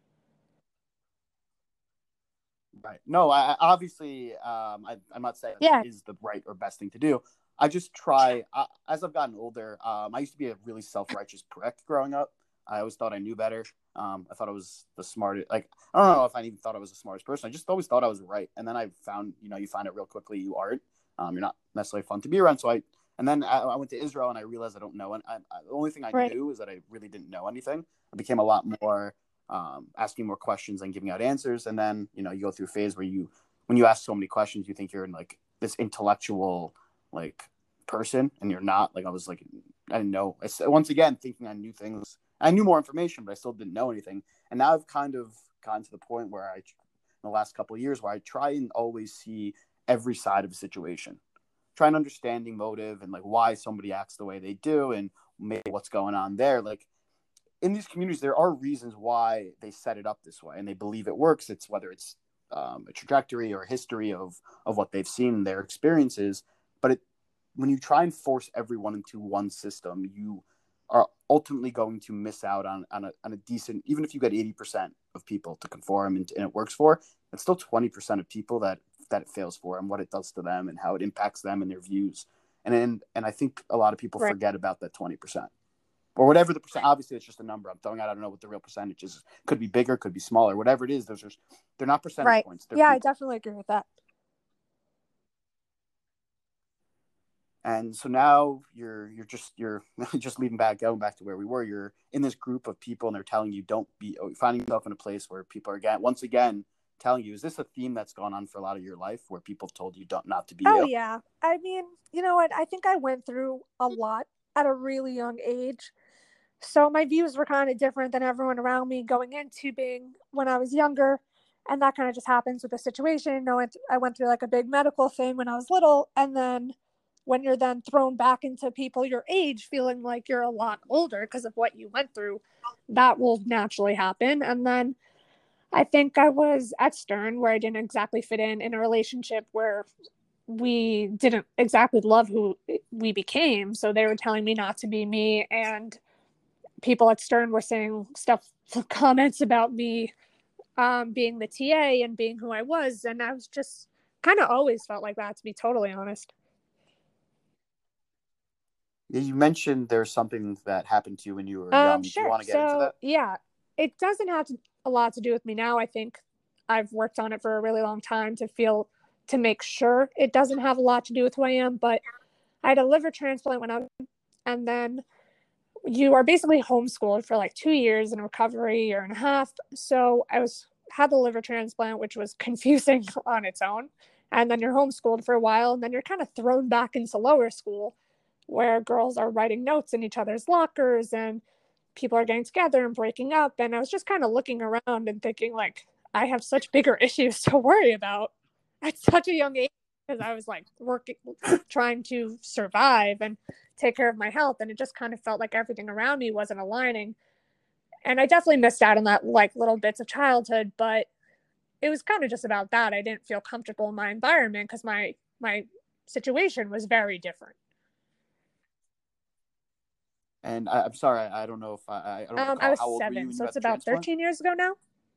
Right. No, I obviously, I'm not saying Yeah. that is the right or best thing to do. I just try, as I've gotten older. I used to be a really self-righteous prick growing up. I always thought I knew better. I thought I was the smartest. Like, I don't know if I even thought I was the smartest person. I just always thought I was right. And then I found, you find it real quickly you aren't. You're not necessarily fun to be around. And then I went to Israel, and I realized I don't know. And the only thing I Right. knew is that I really didn't know anything. I became a lot more asking more questions and giving out answers. And then, you know, you go through a phase where when you ask so many questions, you think you're in like this intellectual like person, and you're not. Like I was like, I didn't know. Once again, thinking I knew things. I knew more information, but I still didn't know anything. And now I've kind of gotten to the point where in the last couple of years, where I try and always see every side of a situation, try and understanding motive and like why somebody acts the way they do and maybe what's going on there. Like in these communities, there are reasons why they set it up this way, and they believe it works. It's whether it's a trajectory or a history of what they've seen, their experiences. But when you try and force everyone into one system, you are ultimately going to miss out on a decent, even if you get 80% of people to conform and it works for, it's still 20% of people that it fails for, and what it does to them and how it impacts them and their views. And I think a lot of people forget about that 20%. Or whatever the percent, obviously it's just a number I'm throwing out. I don't know what the real percentage is. Could be bigger, could be smaller, whatever it is. They're not percentage points. They're people. I definitely agree with that. And so now you're just going back to where we were. You're in this group of people, and they're telling you finding yourself in a place where people are once again telling you. Is this a theme that's gone on for a lot of your life, where people have told you not to be you? Oh yeah, I mean, you know what? I think I went through a lot at a really young age. So my views were kind of different than everyone around me going into being when I was younger. And that kind of just happens with the situation. I went through like a big medical thing when I was little. And then when you're then thrown back into people your age, feeling like you're a lot older because of what you went through, that will naturally happen. And then I think I was at Stern, where I didn't exactly fit in a relationship where we didn't exactly love who we became. So they were telling me not to be me. And people at Stern were saying comments about me being the TA and being who I was. And I was just kind of always felt like that, to be totally honest. You mentioned there's something that happened to you when you were young. Sure. Do you want to get into that? Yeah, it doesn't have a lot to do with me now. I think I've worked on it for a really long time to make sure it doesn't have a lot to do with who I am. But I had a liver transplant when I was, and then you are basically homeschooled for like 2 years in recovery, year and a half. So had the liver transplant, which was confusing on its own. And then you're homeschooled for a while, and then you're kind of thrown back into lower school, where girls are writing notes in each other's lockers and people are getting together and breaking up. And I was just kind of looking around and thinking, like, I have such bigger issues to worry about at such a young age, because I was like trying to survive and take care of my health. And it just kind of felt like everything around me wasn't aligning. And I definitely missed out on that, like, little bits of childhood, but it was kind of just about that. I didn't feel comfortable in my environment because my situation was very different. And I'm sorry, I don't know if I don't recall. I was how old 7, were you so it's about 13 years ago now.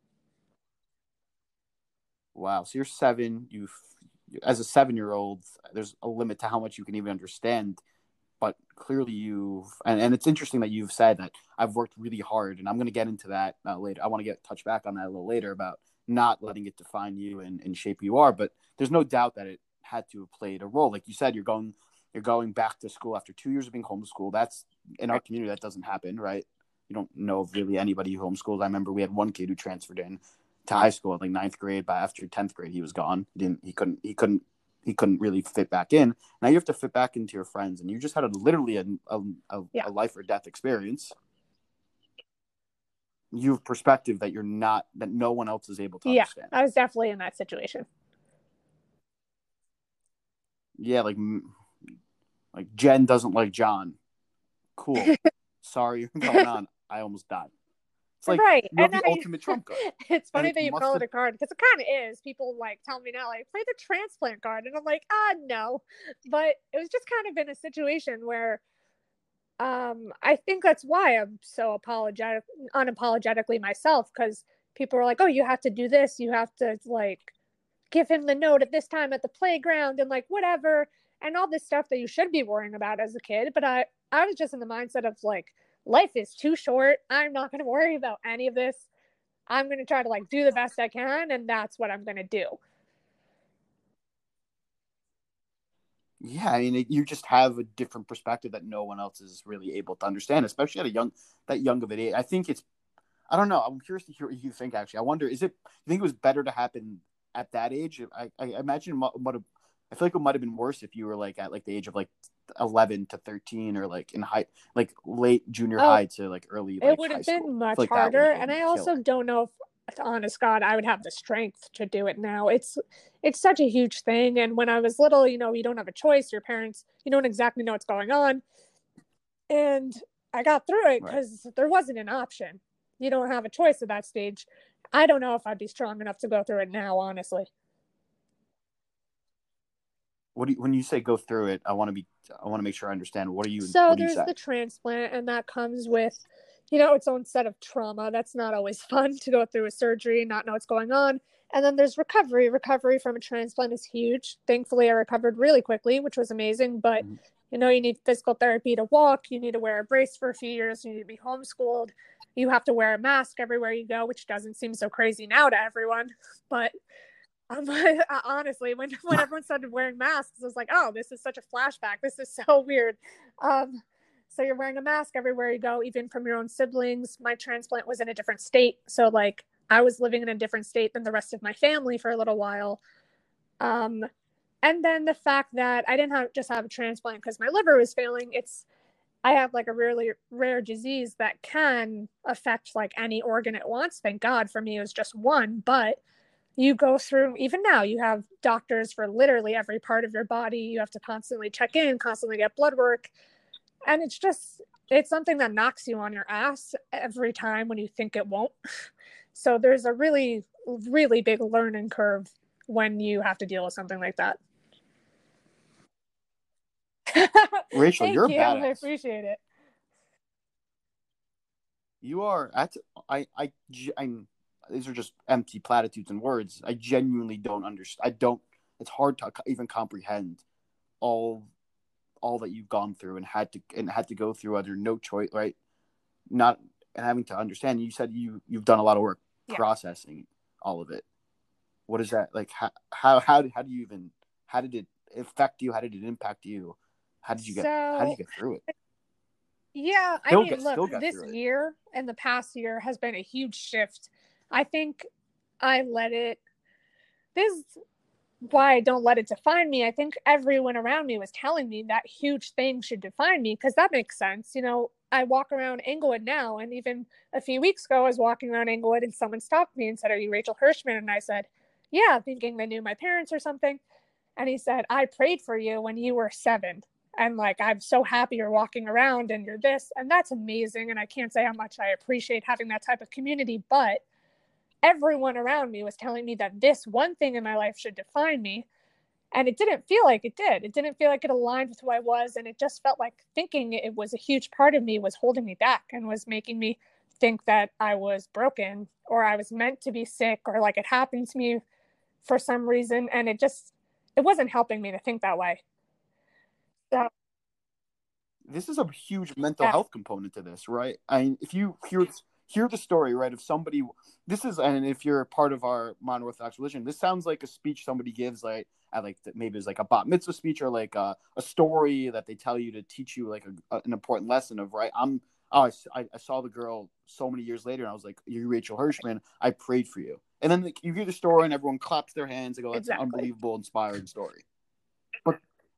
Wow, so you're 7. As a 7-year-old, there's a limit to how much you can even understand. But clearly and it's interesting that you've said that I've worked really hard, and I'm going to get into that later. I want to touch back on that a little later about not letting it define you and shape who you are. But there's no doubt that it had to have played a role. Like you said, you're going back to school after 2 years of being homeschooled. That's in our community, that doesn't happen, right? You don't know of really anybody who homeschooled. I remember we had one kid who transferred in to high school at like 9th grade. But after 10th grade, he was gone. He couldn't really fit back in. Now you have to fit back into your friends, and you just had literally a life or death experience. You have perspective that no one else is able to understand. I was definitely in that situation. Yeah, like Jen doesn't like John. Cool. Sorry you're going on. I almost died. It's like, right. You have the ultimate trump card. It's funny that you call it a card, because it kind of is. People like tell me now, like, play the transplant card, and I'm like, no. But it was just kind of in a situation where I think that's why I'm so unapologetically myself, because people were like, oh, you have to do this, you have to like give him the note at this time at the playground, and like whatever, and all this stuff that you should be worrying about as a kid. But I was just in the mindset of like, life is too short. I'm not going to worry about any of this. I'm going to try to like do the best I can, and that's what I'm going to do. Yeah, I mean, you just have a different perspective that no one else is really able to understand, especially at that young of an age. I think I don't know. I'm curious to hear what you think. Actually, I wonder, you think it was better to happen at that age? I imagine I feel like it might have been worse if you were like at like the age of like 11 to 13, or like in high, like late junior Oh, high to like early it like would high have school. been I feel much like that would harder. have And been I also killer. don't know if, honest God, I would have the strength to do it now. It's such a huge thing. And when I was little, you don't have a choice. Your parents, you don't exactly know what's going on. And I got through it Right. because there wasn't an option. You don't have a choice at that stage. I don't know if I'd be strong enough to go through it now, honestly. When you say go through it, I want to make sure I understand. So What do you there's say? the transplant, and that comes with, its own set of trauma. That's not always fun to go through a surgery and not know what's going on. And then there's recovery. Recovery from a transplant is huge. Thankfully, I recovered really quickly, which was amazing. But, Mhm. you need physical therapy to walk. You need to wear a brace for a few years. You need to be homeschooled. You have to wear a mask everywhere you go, which doesn't seem so crazy now to everyone. But honestly, when everyone started wearing masks, I was like, oh, this is such a flashback. This is so weird. Um, so you're wearing a mask everywhere you go, even from your own siblings. My transplant was in a different state, so like I was living in a different state than the rest of my family for a little while. Um, and then the fact that I didn't just have a transplant because my liver was failing. I have like a really rare disease that can affect like any organ at once. Thank God for me, it was just one, but you go through, even now you have doctors for literally every part of your body. You have to constantly check in, constantly get blood work, and it's something that knocks you on your ass every time when you think it won't. So there's a really really big learning curve when you have to deal with something like that. Rachel, Thank you're a you, I badass. appreciate it. You are. I'm. These are just empty platitudes and words. I genuinely don't understand. I don't. It's hard to even comprehend all all that you've gone through and had to go through under no choice, right? Not and having to understand. You said you've done a lot of work Yeah. processing all of it. What is that like? How do you even? How did it affect you? How did it impact you? How did you So get through it? yeah, I mean, look, Still get this through it. year and the past year has been a huge shift. I think I let it this is why I don't let it define me. I think everyone around me was telling me that huge thing should define me because that makes sense. I walk around Englewood now, and even a few weeks ago, I was walking around Englewood and someone stopped me and said, "Are you Rachel Hirschman?" And I said, "Yeah," thinking they knew my parents or something. And he said, "I prayed for you when you were 7. And like, I'm so happy you're walking around and you're this." And that's amazing. And I can't say how much I appreciate having that type of community, but everyone around me was telling me that this one thing in my life should define me. And it didn't feel like it did. It didn't feel like it aligned with who I was. And it just felt like thinking it was a huge part of me was holding me back and was making me think that I was broken or I was meant to be sick or like it happened to me for some reason. And it wasn't helping me to think that way. So, This is a huge mental yeah, health component to this, right? I mean, if you hear the story, right, of somebody, and if you're a part of our modern Orthodox religion, this sounds like a speech somebody gives, like at like maybe it's like a bat mitzvah speech or like a story that they tell you to teach you like an important lesson of, right. I saw the girl so many years later, and I was like, "You're Rachel Hirschman. I prayed for you." And then like, you hear the story, and everyone claps their hands and go, "That's an exactly. unbelievable, inspiring story." But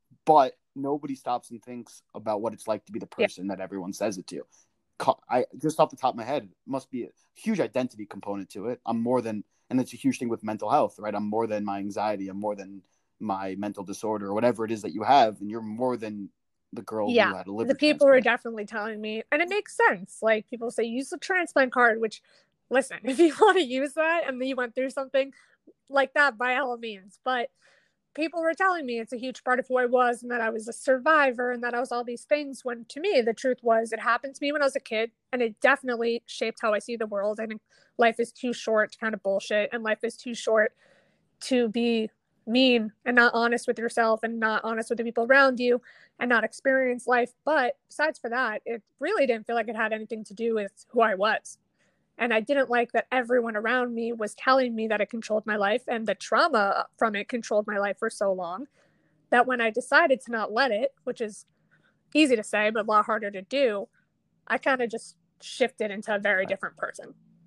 nobody stops and thinks about what it's like to be the Yeah. person that everyone says it to. I just off the top of my head, it must be a huge identity component to it. I'm more than, and it's a huge thing with mental health, right? I'm more than my anxiety. I'm more than my mental disorder or whatever it is that you have, and you're more than the girl who Yeah. had a The liver people were transplant. definitely telling me, and it makes sense. Like people say, use the transplant card, which, listen, if you want to use that and then you went through something like that, by all means. But people were telling me it's a huge part of who I was and that I was a survivor and that I was all these things when to me the truth was it happened to me when I was a kid and it definitely shaped how I see the world. I think life is too short to kind of bullshit and life is too short to be mean and not honest with yourself and not honest with the people around you and not experience life. But besides for that, it really didn't feel like it had anything to do with who I was. And I didn't like that everyone around me was telling me that it controlled my life and the trauma from it controlled my life for so long that when I decided to not let it, which is easy to say, but a lot harder to do, I kind of just shifted into a very different person.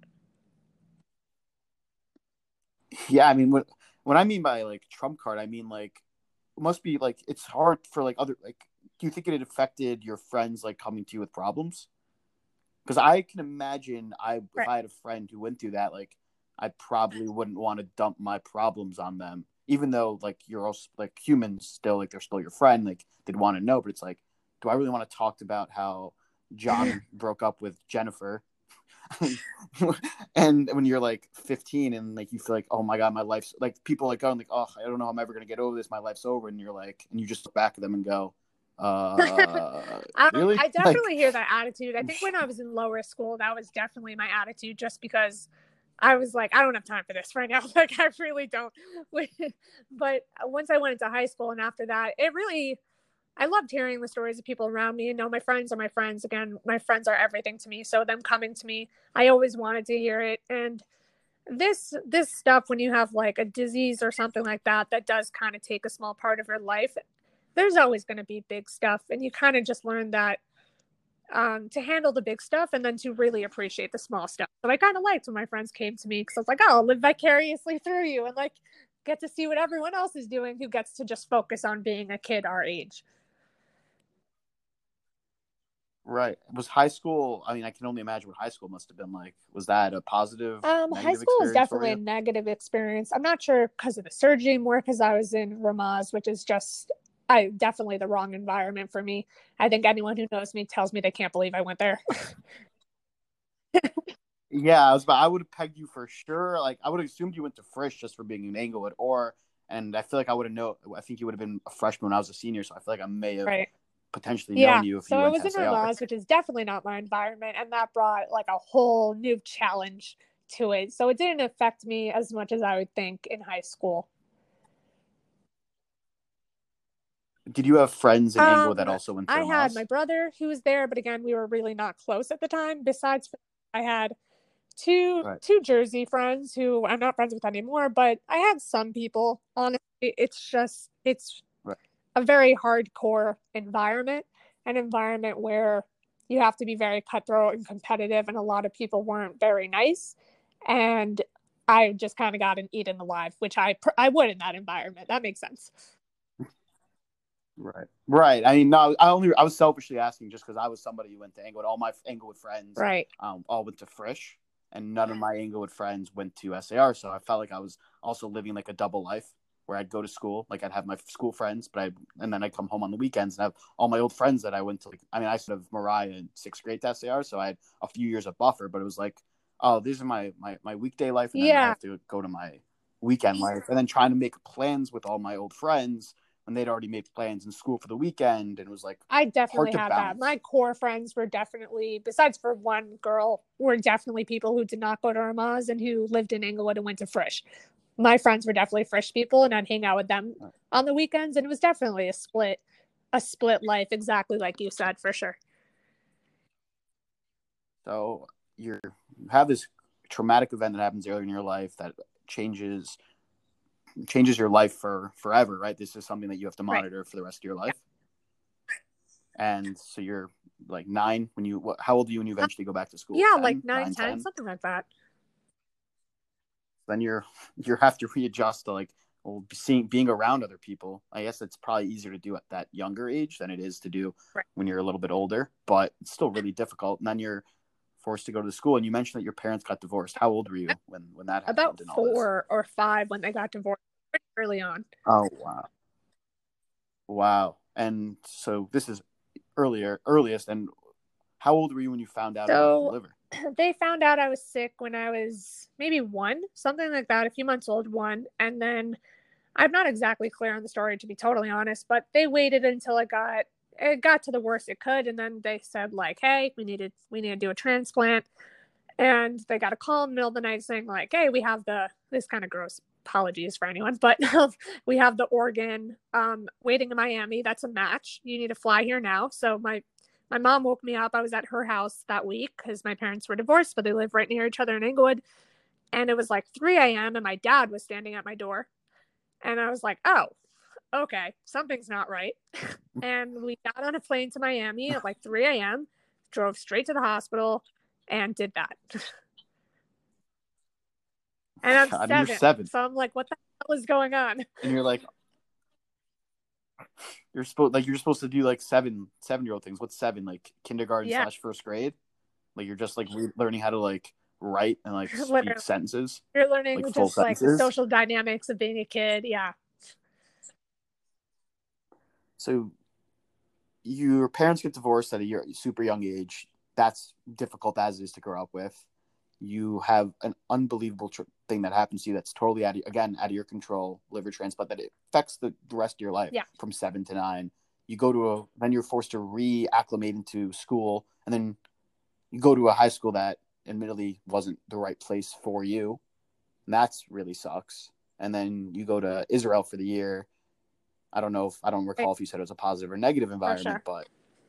Yeah, I mean, what I mean by like trump card, I mean like it must be like it's hard for like other like. Do you think it affected your friends like coming to you with problems? Because I can imagine if Right. I had a friend who went through that, like I probably wouldn't want to dump my problems on them, even though like you're also like humans still, like they're still your friend, like they'd want to know. But it's like, do I really want to talk about how John broke up with Jennifer? And when you're like 15 and like you feel like, oh my god, my life's like people like going like, oh, I don't know, how I'm ever gonna get over this. My life's over, and you're like, and you just look back at them and go, really? I Like, definitely hear that attitude. I think when I was in lower school, that was definitely my attitude, just because I was like, I don't have time for this right now. Like, I really don't. But once I went into high school and after that, I loved hearing the stories of people around me. My friends are my friends. Again, my friends are everything to me. So them coming to me, I always wanted to hear it. And this stuff, when you have like a disease or something like that, that does kind of take a small part of your life, there's always going to be big stuff, and you kind of just learn that, to handle the big stuff and then to really appreciate the small stuff. But I kind of liked when my friends came to me, because I was like, oh, I'll live vicariously through you and like get to see what everyone else is doing who gets to just focus on being a kid our age. right. Was high school, I mean, I can only imagine what high school must have been like. Was that a positive, High negative school was experience for definitely a you? negative experience. I'm not sure because of the surgery, more because I was in Ramaz, which is just, I definitely the wrong environment for me. I think anyone who knows me tells me they can't believe I went there. Yeah, I would have pegged you for sure. Like, I would have assumed you went to Frisch just for being in Englewood, and I feel like I think you would have been a freshman when I was a senior, so I feel like I may have Right. potentially known Yeah. you if So you I went was to in SAR. Ramaz, which is definitely not my environment. And that brought like a whole new challenge to it. So it didn't affect me as much as I would think in high school. Did you have friends in Englewood that Um, also went to I had my Ramaz? brother who was there, but again, we were really not close at the time. Besides, I had two Right. two Jersey friends who I'm not friends with anymore, but I had some people. Honestly, it's Right. a very hardcore environment, an environment where you have to be very cutthroat and competitive, and a lot of people weren't very nice. And I just kind of got an eaten alive, which I would in that environment. That makes sense. Right. Right. I mean, no, I was selfishly asking just because I was somebody who went to Englewood. All my Englewood friends Right. all went to Frisch, and none of my Englewood friends went to SAR. So I felt like I was also living like a double life where I'd go to school, like I'd have my school friends, and then I'd come home on the weekends and have all my old friends that I went to. Like, I mean, I sort of Mariah in sixth grade to SAR, so I had a few years of buffer. But it was like, oh, these are my weekday life, and then I Yeah, have to go to my weekend life, and then trying to make plans with all my old friends when they'd already made plans in school for the weekend, and it was like I hard definitely to had that. My balance. core friends were definitely, besides for one girl, were definitely people who did not go to Ramaz and who lived in Inglewood and went to Frisch. My friends were definitely Frisch people, and I'd hang out with them on the weekends, and it was definitely a split life, exactly like you said, for sure. So you have this traumatic event that happens early in your life that changes your life for forever, right? This is something that you have to Right. monitor for the rest of your Yeah. life. And so you're like 9 when how old are you when you eventually go back to school? Yeah, like 10, nine, 9, ten, 10. something like that. Then you have to readjust to like, well, being around other people. I guess it's probably easier to do at that younger age than it is to do Right. when you're a little bit older, but it's still really difficult. And then you're forced to go to the school. And you mentioned that your parents got divorced. How old were you when that About happened and all this? 4 or 5 when they got divorced, pretty early on. Oh wow. Wow. And so this is earliest. And how old were you when you found out about the So liver? they found out I was sick when I was maybe one, something like that, a few months old, one. And then I'm not exactly clear on the story, to be totally honest, but they waited until it got to the worst it could, and then they said like, hey, we need to do a transplant. And they got a call in the middle of the night saying like, hey, we have this kind of gross, apologies for anyone, but we have the organ waiting in Miami. That's a match. You need to fly here now. So my mom woke me up. I was at her house that week because my parents were divorced, but they live right near each other in Inglewood. And it was like 3 a.m. and my dad was standing at my door. And I was like, oh, okay, something's not right. And we got on a plane to Miami at like 3 a.m., drove straight to the hospital, and did that. And I'm God, and you're 7. 7. So I'm like, what the hell is going on? And you're like, you're supposed to do like 7-year-old things. What's 7? Like kindergarten Yeah, / first grade? Like you're just like learning how to like write and like speak literally. sentences, You're learning like full just like the sentences. social dynamics of being a kid. Yeah. So your parents get divorced at a super young age. That's difficult as it is to grow up with. You have an unbelievable thing that happens to you that's totally out of your control, liver transplant, that it affects the rest of your life Yeah. from 7 to 9. You go to then you're forced to reacclimate into school, and then you go to a high school that admittedly wasn't the right place for you. And that's really sucks. And then you go to Israel for the year. I don't recall if you said it was a positive or negative environment, sure. but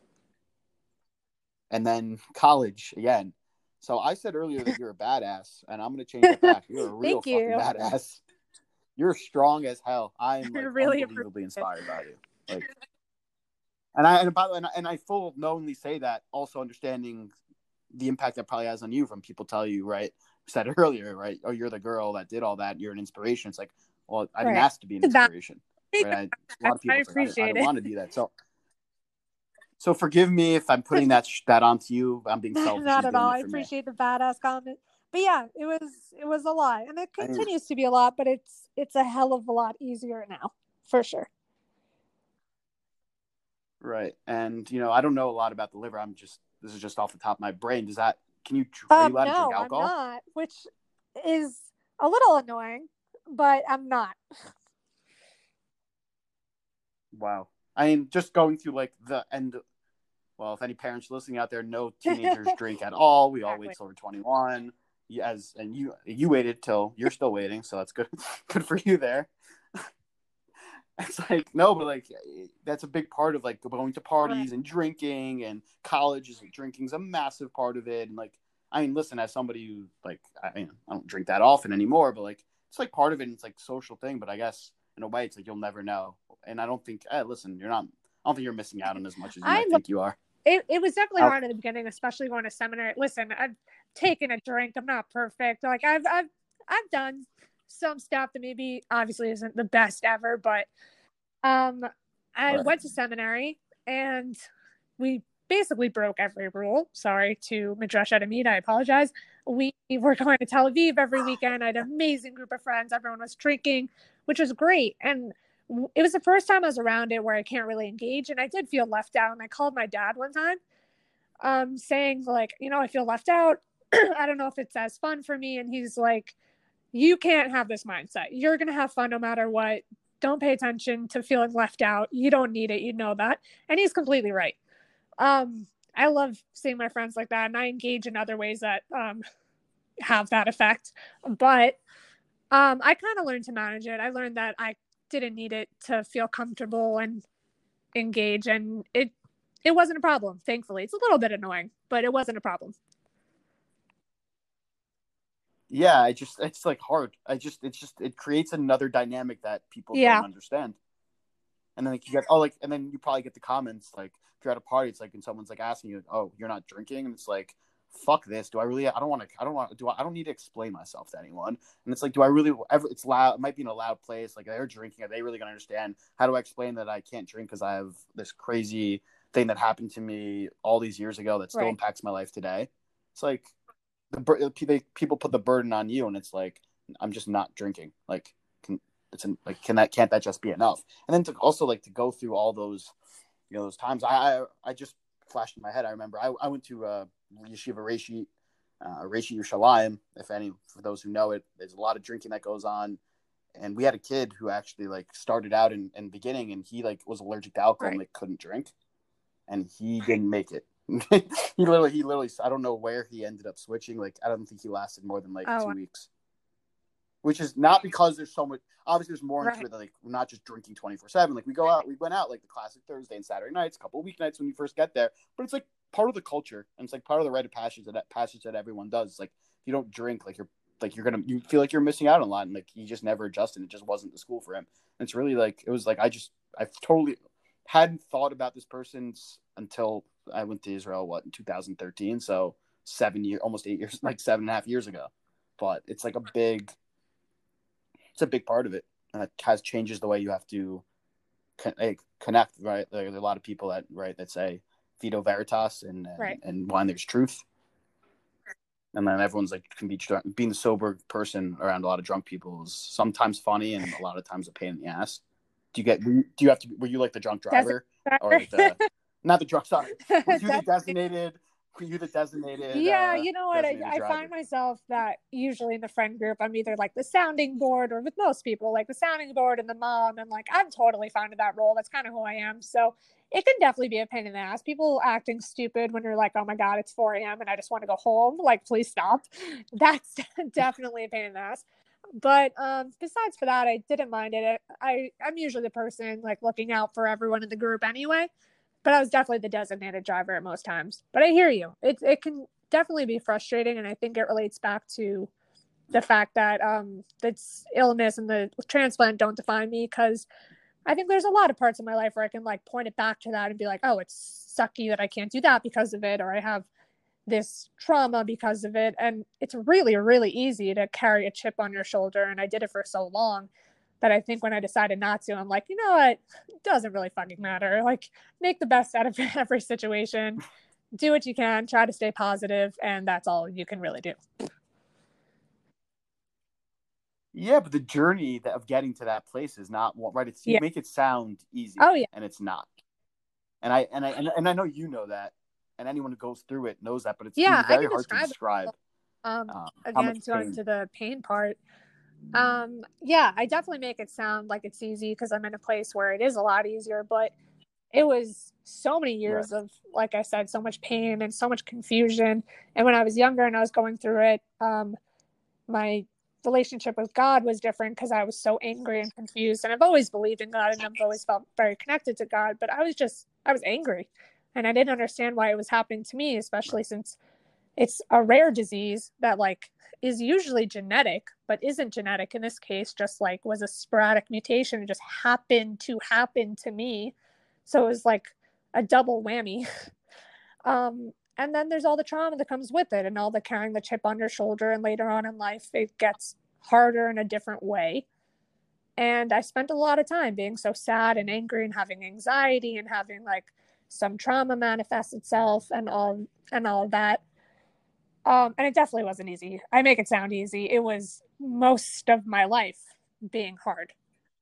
and then college again. So I said earlier that you're a badass, and I'm gonna change that back. You're a real Thank fucking you. badass. You're strong as hell. I'm like Really unbelievably inspired by you. Like, and I full knowingly say that, also understanding the impact that probably has on you from people tell you, right? Said it earlier, right? Oh, you're the girl that did all that. You're an inspiration. It's like, well, I didn't ask to be an inspiration. Right? A lot of people say, I don't want to do that. So forgive me if I'm putting that onto you. I'm being selfish. Not at all. I for me. appreciate the badass comment. But yeah, it was a lot, and it I mean, continues to be a lot, but it's a hell of a lot easier now, for sure. right. And I don't know a lot about the liver. This is just off the top of my brain. Are you allowed to drink No, alcohol? I'm not, which is a little annoying, but I'm not. Wow. I mean, just going through like the end. Well, if any parents listening out there, no teenagers drink at all. We all wait till we're 21. And you waited till you're still waiting, so that's good. Good for you there. It's like, no, but like that's a big part of like going to parties and drinking, and college is drinking's a massive part of it. And like, I mean, listen, as somebody who like, I don't drink that often anymore, but like it's like part of it. And it's like a social thing, but I guess in a way it's like you'll never know. And I don't think, listen, I don't think you're missing out on as much as you might think you are. It was definitely hard at the beginning, especially going to seminary. Listen, I've taken a drink. I'm not perfect. Like I've done some stuff that maybe obviously isn't the best ever, but I went to seminary and we basically broke every rule. Sorry to Midrash Adamid, I apologize. We were going to Tel Aviv every weekend. I had an amazing group of friends. Everyone was drinking, which was great. And it was the first time I was around it where I can't really engage. And I did feel left out. And I called my dad one time saying like, I feel left out. I don't know if it's as fun for me. And he's like, you can't have this mindset. You're going to have fun no matter what. Don't pay attention to feeling left out. You don't need it. You know that. And he's completely right. I love seeing my friends like that. And I engage in other ways that have that effect. But I kind of learned to manage it. I learned that I didn't need it to feel comfortable and engage. And it wasn't a problem, thankfully. It's a little bit annoying, but it wasn't a problem. Yeah, it's like hard. It creates another dynamic that people don't understand. And then like you get and then you probably get the comments like if you're at a party, it's like and someone's like asking you, oh, you're not drinking, and it's like, fuck this. I don't need to explain myself to anyone. And it's like, do I really ever? It's loud. It might be in a loud place. Like they're drinking. Are they really gonna understand? How do I explain that I can't drink because I have this crazy thing that happened to me all these years ago that still impacts my life today? It's like people put the burden on you, and it's like, I'm just not drinking. Like, can't that just be enough? And then to also like to go through all those, those times. I just flashed in my head. I remember I went to Yeshiva Reshit Yerushalayim. For those who know it, there's a lot of drinking that goes on. And we had a kid who actually like started out in the beginning, and he like was allergic to alcohol and like couldn't drink, and he didn't make it. he literally I don't know where he ended up switching. Like I don't think he lasted more than 2 weeks, which is not because there's so much. Obviously there's more into it. Like we're not just drinking 24/7. Like we went out like the classic Thursday and Saturday nights, a couple of weeknights when you first get there, but it's like part of the culture, and it's like part of the rite of passage that everyone does. It's like if you don't drink, you feel like you're missing out on a lot, and like he just never adjusted. It just wasn't the school for him. And it's really like it was like I totally hadn't thought about this person until I went to Israel in 2013, so 7 years, almost 8 years, like 7.5 years ago. But it's like a big a big part of it. And it changes the way you have to connect, right? There are a lot of people that say Vito Veritas and when there's truth. And then everyone's like, can be being the sober person around a lot of drunk people is sometimes funny and a lot of times a pain in the ass. Were you like the drunk driver or like not the drunk, sorry. Were you the designated? Yeah, you know what? I find myself that usually in the friend group, I'm either like the sounding board, or with most people, like the sounding board and the mom. And like, I'm totally fine with that role. That's kind of who I am. So it can definitely be a pain in the ass. People acting stupid when you're like, oh my God, it's 4 a.m. and I just want to go home. Like, please stop. That's definitely a pain in the ass. But besides for that, I didn't mind it. I'm usually the person like looking out for everyone in the group anyway. But I was definitely the designated driver at most times. But I hear you. It can definitely be frustrating, and I think it relates back to the fact that this illness and the transplant don't define me, because I think there's a lot of parts of my life where I can like point it back to that and be like, oh, it's sucky that I can't do that because of it, or I have this trauma because of it. And it's really, really easy to carry a chip on your shoulder, and I did it for so long. But I think when I decided not to, I'm like, you know what? It doesn't really fucking matter. Like, make the best out of every situation. Do what you can. Try to stay positive, and that's all you can really do. Yeah, but the journey of getting to that place is not right. You make it sound easy. Oh yeah, and it's not. And I know you know that, and anyone who goes through it knows that. But it's very hard to describe. Again, going to the pain part. Yeah, I definitely make it sound like it's easy because I'm in a place where it is a lot easier, but it was so many years of, like I said, so much pain and so much confusion. And when I was younger and I was going through it, my relationship with God was different because I was so angry and confused. And I've always believed in God and I've always felt very connected to God, but I was angry and I didn't understand why it was happening to me, especially since it's a rare disease that like is usually genetic, but isn't genetic in this case, just like was a sporadic mutation. It just happened to happen to me. So it was like a double whammy. And then there's all the trauma that comes with it and all the carrying the chip on your shoulder. And later on in life, it gets harder in a different way. And I spent a lot of time being so sad and angry and having anxiety and having like some trauma manifest itself and all of that. And it definitely wasn't easy. I make it sound easy. It was most of my life being hard.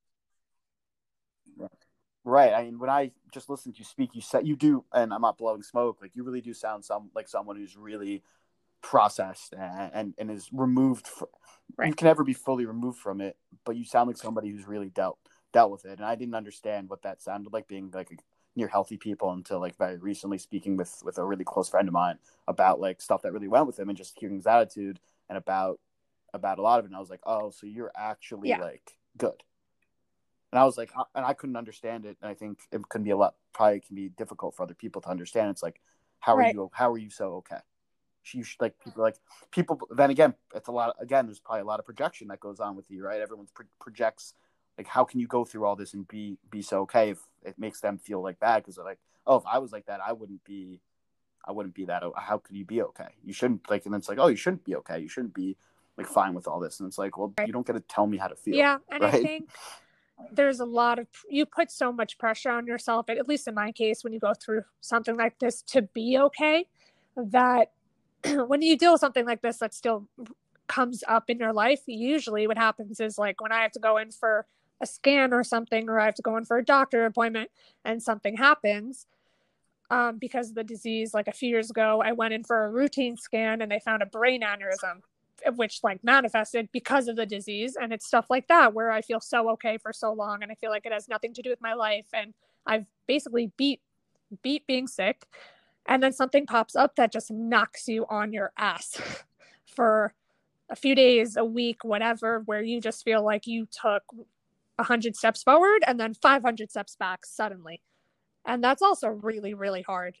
Right. I mean, when I just listened to you speak, you said you do, and I'm not blowing smoke. Like you really do sound like someone who's really processed and is removed. You can never be fully removed from it, but you sound like somebody who's really dealt with it. And I didn't understand what that sounded like being like near healthy people until like very recently, speaking with a really close friend of mine about like stuff that really went with him and just hearing his attitude and about a lot of it. And I was like, oh, so you're actually like good. And I was like, and I couldn't understand it. And I think it can be difficult for other people to understand. It's like, how are you so okay? You should like people. Then again, it's a lot. Again, there's probably a lot of projection that goes on with you, right? Everyone projects like, how can you go through all this and be so okay if it makes them feel like bad? Because they're like, oh, if I was like that, I wouldn't be that. How could you be okay? You shouldn't like. And it's like, oh, you shouldn't be okay. You shouldn't be like fine with all this. And it's like, well, you don't get to tell me how to feel. Yeah, and right? I think there's a lot of, you put so much pressure on yourself, at least in my case, when you go through something like this, to be okay, that when you deal with something like this that still comes up in your life, usually what happens is like when I have to go in for a scan or something, or I have to go in for a doctor appointment and something happens because of the disease. Like a few years ago, I went in for a routine scan and they found a brain aneurysm, which like manifested because of the disease. And it's stuff like that where I feel so okay for so long and I feel like it has nothing to do with my life. And I've basically beat being sick. And then something pops up that just knocks you on your ass for a few days, a week, whatever, where you just feel like you took 100 steps forward and then 500 steps back suddenly. And that's also really, really hard.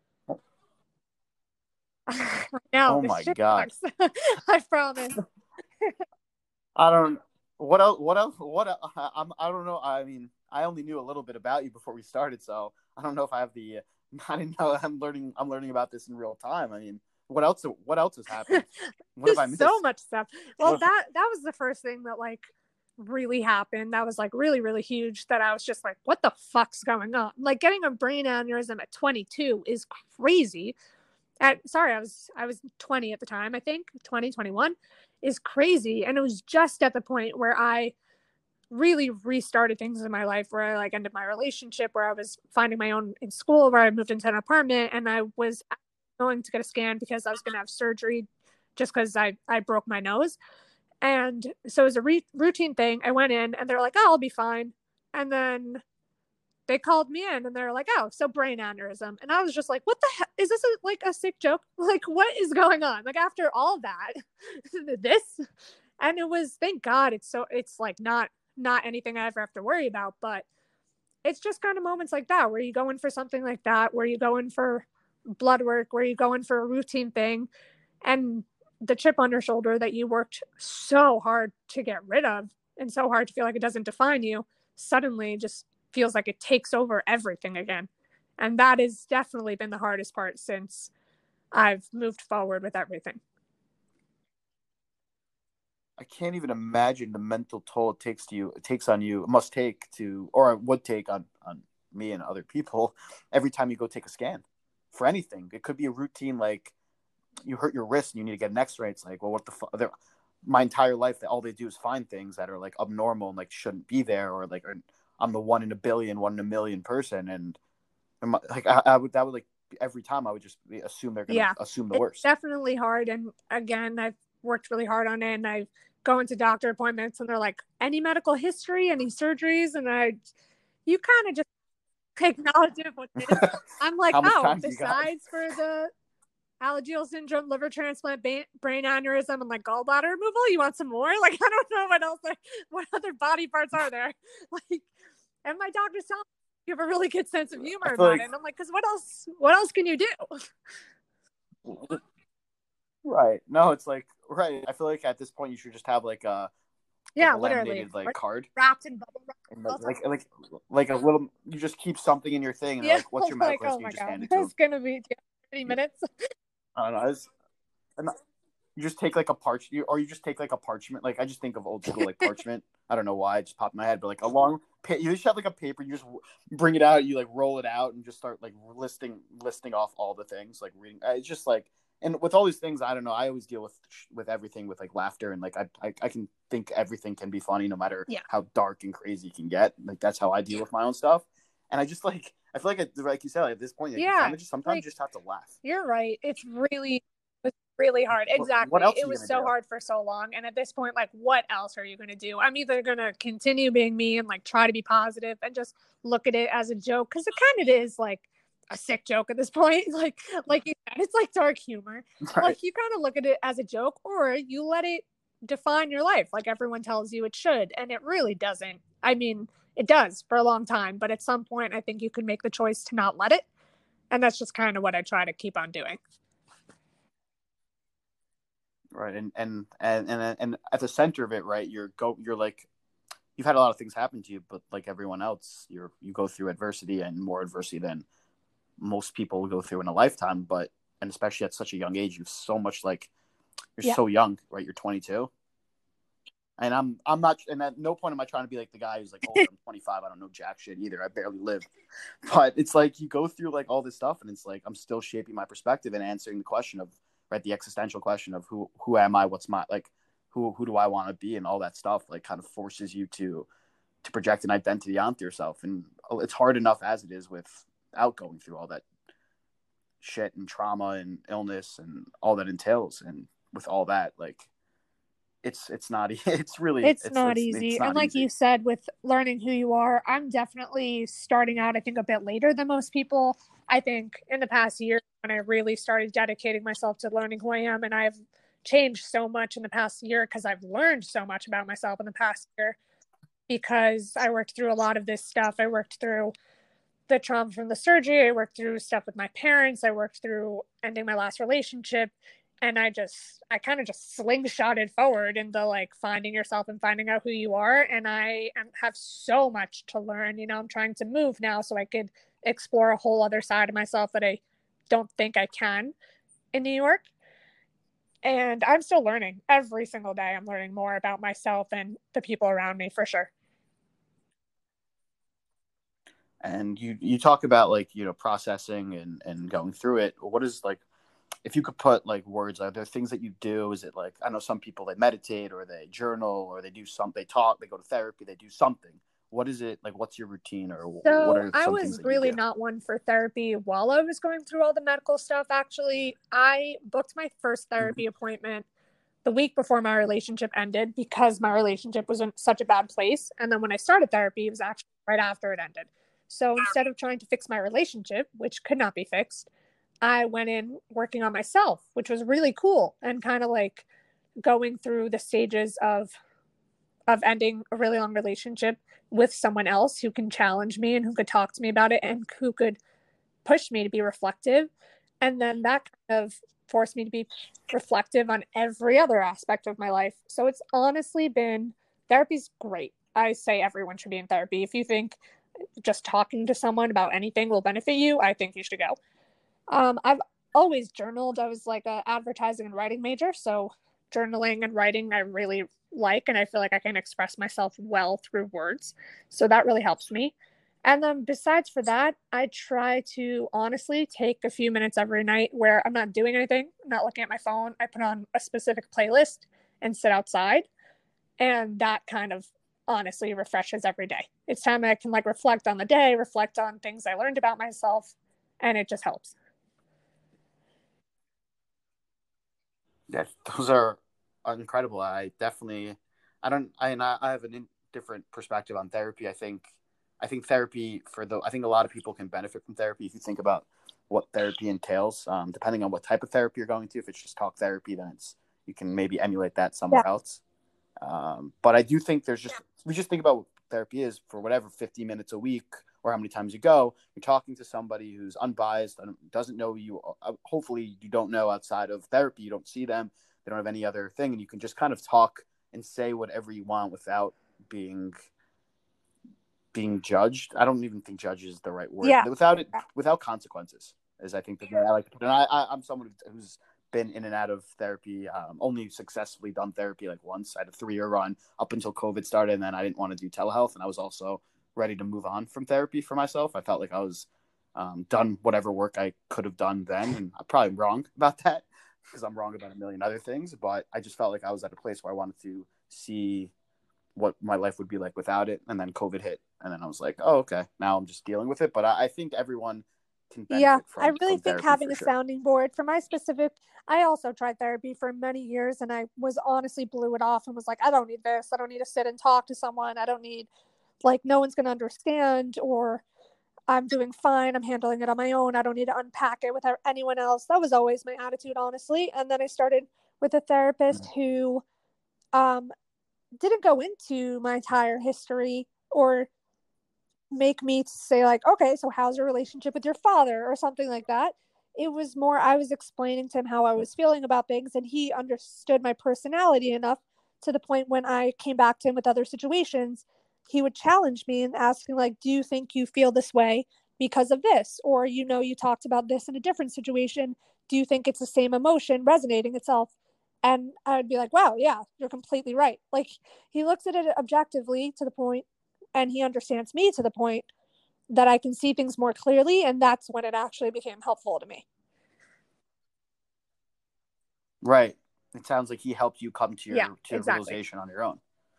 Now, oh my God. I promise. I don't. What else? I don't know. I mean, I only knew a little bit about you before we started, so I don't know if I have the. I didn't know. I'm learning about this in real time. I mean, what else has happened? What have I missed? So much stuff. Well, that was the first thing that like really happened that was like really, really huge that I was just like, what the fuck's going on? Like getting a brain aneurysm at 22 is crazy. I was 20 at the time, I think 2021 is crazy. And it was just at the point where I really restarted things in my life, where I like ended my relationship, where I was finding my own in school, where I moved into an apartment, and I was going to get a scan because I was going to have surgery just because I broke my nose. And so it was a routine thing. I went in and they're like, oh, I'll be fine. And then they called me in and they're like, oh, so brain aneurysm. And I was just like, what the heck? Is this like a sick joke? Like, what is going on? Like, after all that, this. And it was, thank God, it's like not anything I ever have to worry about. But it's just kind of moments like that where you go in for something like that, where you go in for blood work, where you go in for a routine thing, and the chip on your shoulder that you worked so hard to get rid of and so hard to feel like it doesn't define you suddenly just feels like it takes over everything again. And that has definitely been the hardest part since I've moved forward with everything. I can't even imagine the mental toll it takes on you, it must take to, or it would take on me and other people every time you go take a scan for anything. It could be a routine, like you hurt your wrist and you need to get an x-ray. It's like, well, what the fuck? My entire life, all they do is find things that are like abnormal and like shouldn't be there, or like I'm the 1 in a billion, 1 in a million person. And like I would, that would like every time I would just assume they're going to assume the worst. It's definitely hard. And again, I've worked really hard on it, and I go into doctor appointments and they're like, any medical history, any surgeries? And you kind of just acknowledge it what it is. I'm like, oh, besides for the Alagille syndrome, liver transplant, brain aneurysm, and like gallbladder removal, you want some more? Like, I don't know what else, what other body parts are there? Like, and my doctor's telling me you have a really good sense of humor about it. And I'm like, because what else can you do? Right. No, it's like, right. I feel like at this point you should just have like a literally like card wrapped in bubble wrap. Like a little, you just keep something in your thing and like, what's your medical history? Oh my you just God. hand it to It's gonna be 30 minutes. I don't know. You just take like a parchment, or you just take like a parchment. Like I just think of old school like parchment. I don't know why it just popped in my head, but like a long, you just have like a paper. You just bring it out, you like roll it out, and just start like listing off all the things, like reading. It's just like, and with all these things, I don't know. I always deal with everything with like laughter, and like I can think everything can be funny no matter how dark and crazy it can get. Like that's how I deal with my own stuff, and I just like. I feel like you said, like, at this point, like, you kind of just sometimes you just have to laugh. You're right. It's really hard. Exactly. What else it was so hard for so long. And at this point, like, what else are you going to do? I'm either going to continue being me and like try to be positive and just look at it as a joke, because it kind of is like a sick joke at this point. Like you said, it's like dark humor. Right. Like you kind of look at it as a joke, or you let it define your life like everyone tells you it should. And it really doesn't. I mean, it does for a long time, but at some point I think you can make the choice to not let it. And that's just kind of what I try to keep on doing. Right. And at the center of it, right, you're like, you've had a lot of things happen to you, but like everyone else, you go through adversity, and more adversity than most people go through in a lifetime. And especially at such a young age, you've so much, like, you're so young, right? You're 22. And I'm not, and at no point am I trying to be like the guy who's like, oh, I'm 25, I don't know jack shit either, I barely live. But it's like you go through like all this stuff, and it's like I'm still shaping my perspective and answering the question of, right, the existential question of who am I, what's my, like, who do I want to be, and all that stuff like kind of forces you to project an identity onto yourself. And it's hard enough as it is without going through all that shit and trauma and illness and all that entails. And with all that, like, it's not easy. It's not easy. And like you said, with learning who you are, I'm definitely starting out, I think, a bit later than most people. I think in the past year, when I really started dedicating myself to learning who I am, and I've changed so much in the past year because I've learned so much about myself in the past year, because I worked through a lot of this stuff. I worked through the trauma from the surgery. I worked through stuff with my parents. I worked through ending my last relationship. And I kind of just slingshotted forward into like finding yourself and finding out who you are. And I have so much to learn. You know, I'm trying to move now so I could explore a whole other side of myself that I don't think I can in New York. And I'm still learning every single day. I'm learning more about myself and the people around me for sure. And you talk about like, processing and going through it. What is like, if you could put like words, are there things that you do? Is it like, I know some people, they meditate or they journal or they do something, they talk, they go to therapy, they do something. What is it like? What's your routine, or what So are I some things was that you really do? not one for therapy while I was going through all the medical stuff. Actually, I booked my first therapy appointment the week before my relationship ended because my relationship was in such a bad place. And then when I started therapy, it was actually right after it ended. So instead of trying to fix my relationship, which could not be fixed, I went in working on myself, which was really cool and kind of like going through the stages of ending a really long relationship with someone else who can challenge me and who could talk to me about it and who could push me to be reflective. And then that kind of forced me to be reflective on every other aspect of my life. So it's honestly been, therapy's great. I say everyone should be in therapy. If you think just talking to someone about anything will benefit you, I think you should go. I've always journaled. I was like an advertising and writing major, so journaling and writing I really like, and I feel like I can express myself well through words. So that really helps me. And then besides for that, I try to honestly take a few minutes every night where I'm not doing anything, I'm not looking at my phone. I put on a specific playlist and sit outside. And that kind of honestly refreshes every day. It's time I can like reflect on the day, reflect on things I learned about myself, and it just helps. Yeah, those are incredible. I have a different perspective on therapy. I think therapy I think a lot of people can benefit from therapy if you think about what therapy entails. Depending on what type of therapy you're going to, if it's just talk therapy, then you can maybe emulate that Yeah. somewhere else. But I do think we just think about what therapy is for whatever 50 minutes a week or how many times you go. You're talking to somebody who's unbiased and doesn't know you. Hopefully, you don't know outside of therapy. You don't see them. They don't have any other thing, and you can just kind of talk and say whatever you want without being judged. I don't even think judge is the right word. Yeah. Without consequences, is I think the way I like to put it. And I'm someone who's been in and out of therapy. Only successfully done therapy like once. I had a 3-year run up until COVID started, and then I didn't want to do telehealth, and I was also ready to move on from therapy for myself. I felt like I was done whatever work I could have done then, and I'm probably wrong about that because I'm wrong about a million other things. But I just felt like I was at a place where I wanted to see what my life would be like without it. And then COVID hit. And then I was like, oh, okay, now I'm just dealing with it. But I think everyone can Yeah, benefit I from really think therapy having for a sure. sounding board for my specific, I also tried therapy for many years and I was honestly blew it off and was like, I don't need this. I don't need to sit and talk to someone. I don't need, like, no one's going to understand, or I'm doing fine. I'm handling it on my own. I don't need to unpack it with anyone else. That was always my attitude, honestly. And then I started with a therapist who um, didn't go into my entire history or make me to say like, okay, so how's your relationship with your father or something like that. It was more I was explaining to him how I was feeling about things, and he understood my personality enough to the point when I came back to him with other situations, he would challenge me and asking like, do you think you feel this way because of this, or you talked about this in a different situation, do you think it's the same emotion resonating itself? And I would be like, wow, yeah, you're completely right. Like, he looks at it objectively to the point, and he understands me to the point that I can see things more clearly. And that's when it actually became helpful to me. Right. It sounds like he helped you come to Yeah, your exactly. realization on your own.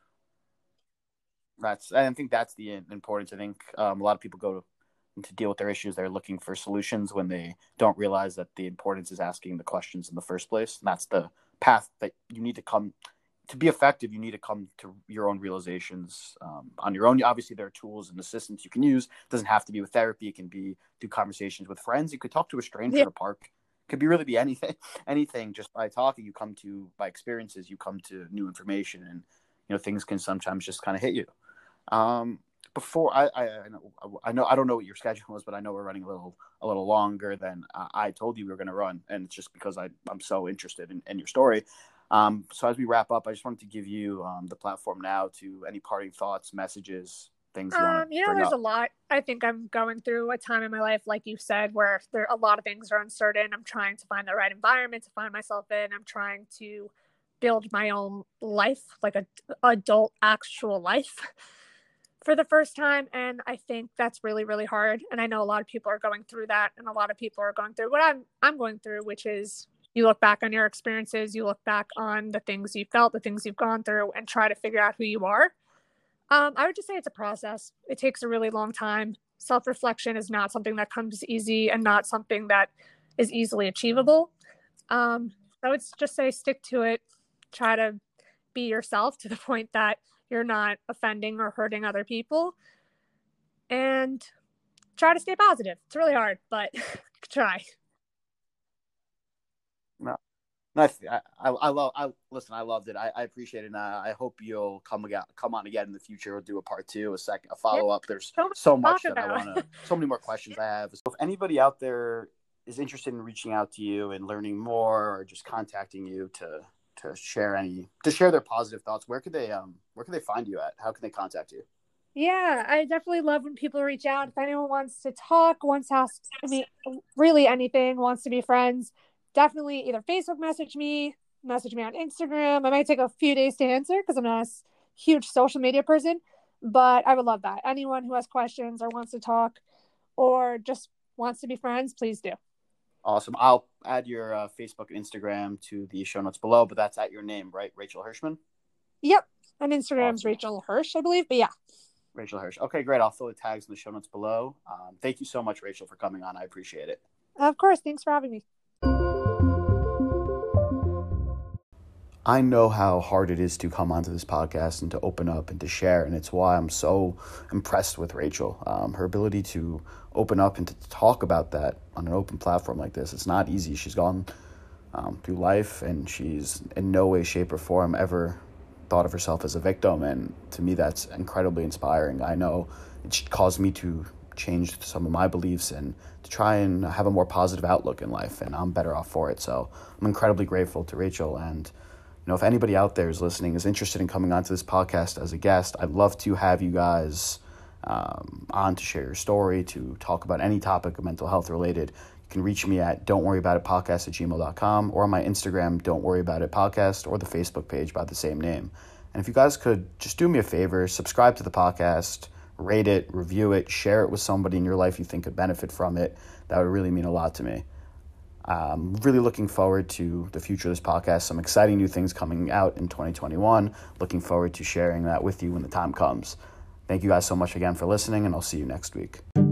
I think that's the importance. I think a lot of people go to deal with their issues. They're looking for solutions when they don't realize that the importance is asking the questions in the first place. And that's the path that you need to come to be effective. You need to come to your own realizations on your own. Obviously, there are tools and assistants you can use. It doesn't have to be with therapy. It can be through conversations with friends. You could talk to a stranger Yeah. in a park. It could be really be anything. Anything just by talking, you come to by experiences. You come to new information, and things can sometimes just kind of hit you. Um, before I know I don't know what your schedule is, but I know we're running a little longer than I told you we were going to run, and it's just because I'm so interested in your story. So as we wrap up, I just wanted to give you the platform now to any parting thoughts, messages, things you want to bring there's up? a lot. I think I'm going through a time in my life, like you said, where there a lot of things are uncertain. I'm trying to find the right environment to find myself in. I'm trying to build my own life, like a adult actual life for the first time. And I think that's really, really hard. And I know a lot of people are going through that, and a lot of people are going through what I'm going through, which is you look back on your experiences, you look back on the things you felt, the things you've gone through, and try to figure out who you are. I would just say it's a process. It takes a really long time. Self-reflection is not something that comes easy and not something that is easily achievable. I would just say stick to it. Try to be yourself to the point that you're not offending or hurting other people. And try to stay positive. It's really hard, but try. No. Listen, I loved it. I appreciate it. And I hope you'll come on again in the future. We'll do a part 2, a follow up. There's so much that I want to, so many more questions I have. So if anybody out there is interested in reaching out to you and learning more, or just contacting you to share their positive thoughts, where could they find you at? How can they contact you? Yeah, I definitely love when people reach out. If anyone wants to talk, wants to ask me really anything, wants to be friends, definitely either Facebook message me on Instagram. I might take a few days to answer because I'm not a huge social media person, but I would love that. Anyone who has questions or wants to talk or just wants to be friends, please do. Awesome. I'll add your Facebook and Instagram to the show notes below, but that's at your name, right? Rachel Hirschman? Yep. On Instagram's awesome. Rachel Hirsch, I believe, but yeah. Rachel Hirsch. Okay, great. I'll throw the tags in the show notes below. Thank you so much, Rachel, for coming on. I appreciate it. Of course. Thanks for having me. I know how hard it is to come onto this podcast and to open up and to share, and it's why I'm so impressed with Rachel. Her ability to open up and to talk about that on an open platform like this, it's not easy. She's gone through life, and she's in no way, shape, or form ever thought of herself as a victim, and to me that's incredibly inspiring. I know it caused me to change some of my beliefs and to try and have a more positive outlook in life, and I'm better off for it. So I'm incredibly grateful to Rachel, and if anybody out there is listening, is interested in coming onto this podcast as a guest, I'd love to have you guys on to share your story, to talk about any topic of mental health related. You can reach me at don'tworryaboutitpodcast@gmail.com or on my Instagram, Don't Worry About It Podcast, or the Facebook page by the same name. And if you guys could just do me a favor, subscribe to the podcast, rate it, review it, share it with somebody in your life you think could benefit from it, that would really mean a lot to me. I'm really looking forward to the future of this podcast. Some exciting new things coming out in 2021. Looking forward to sharing that with you when the time comes. Thank you guys so much again for listening, and I'll see you next week.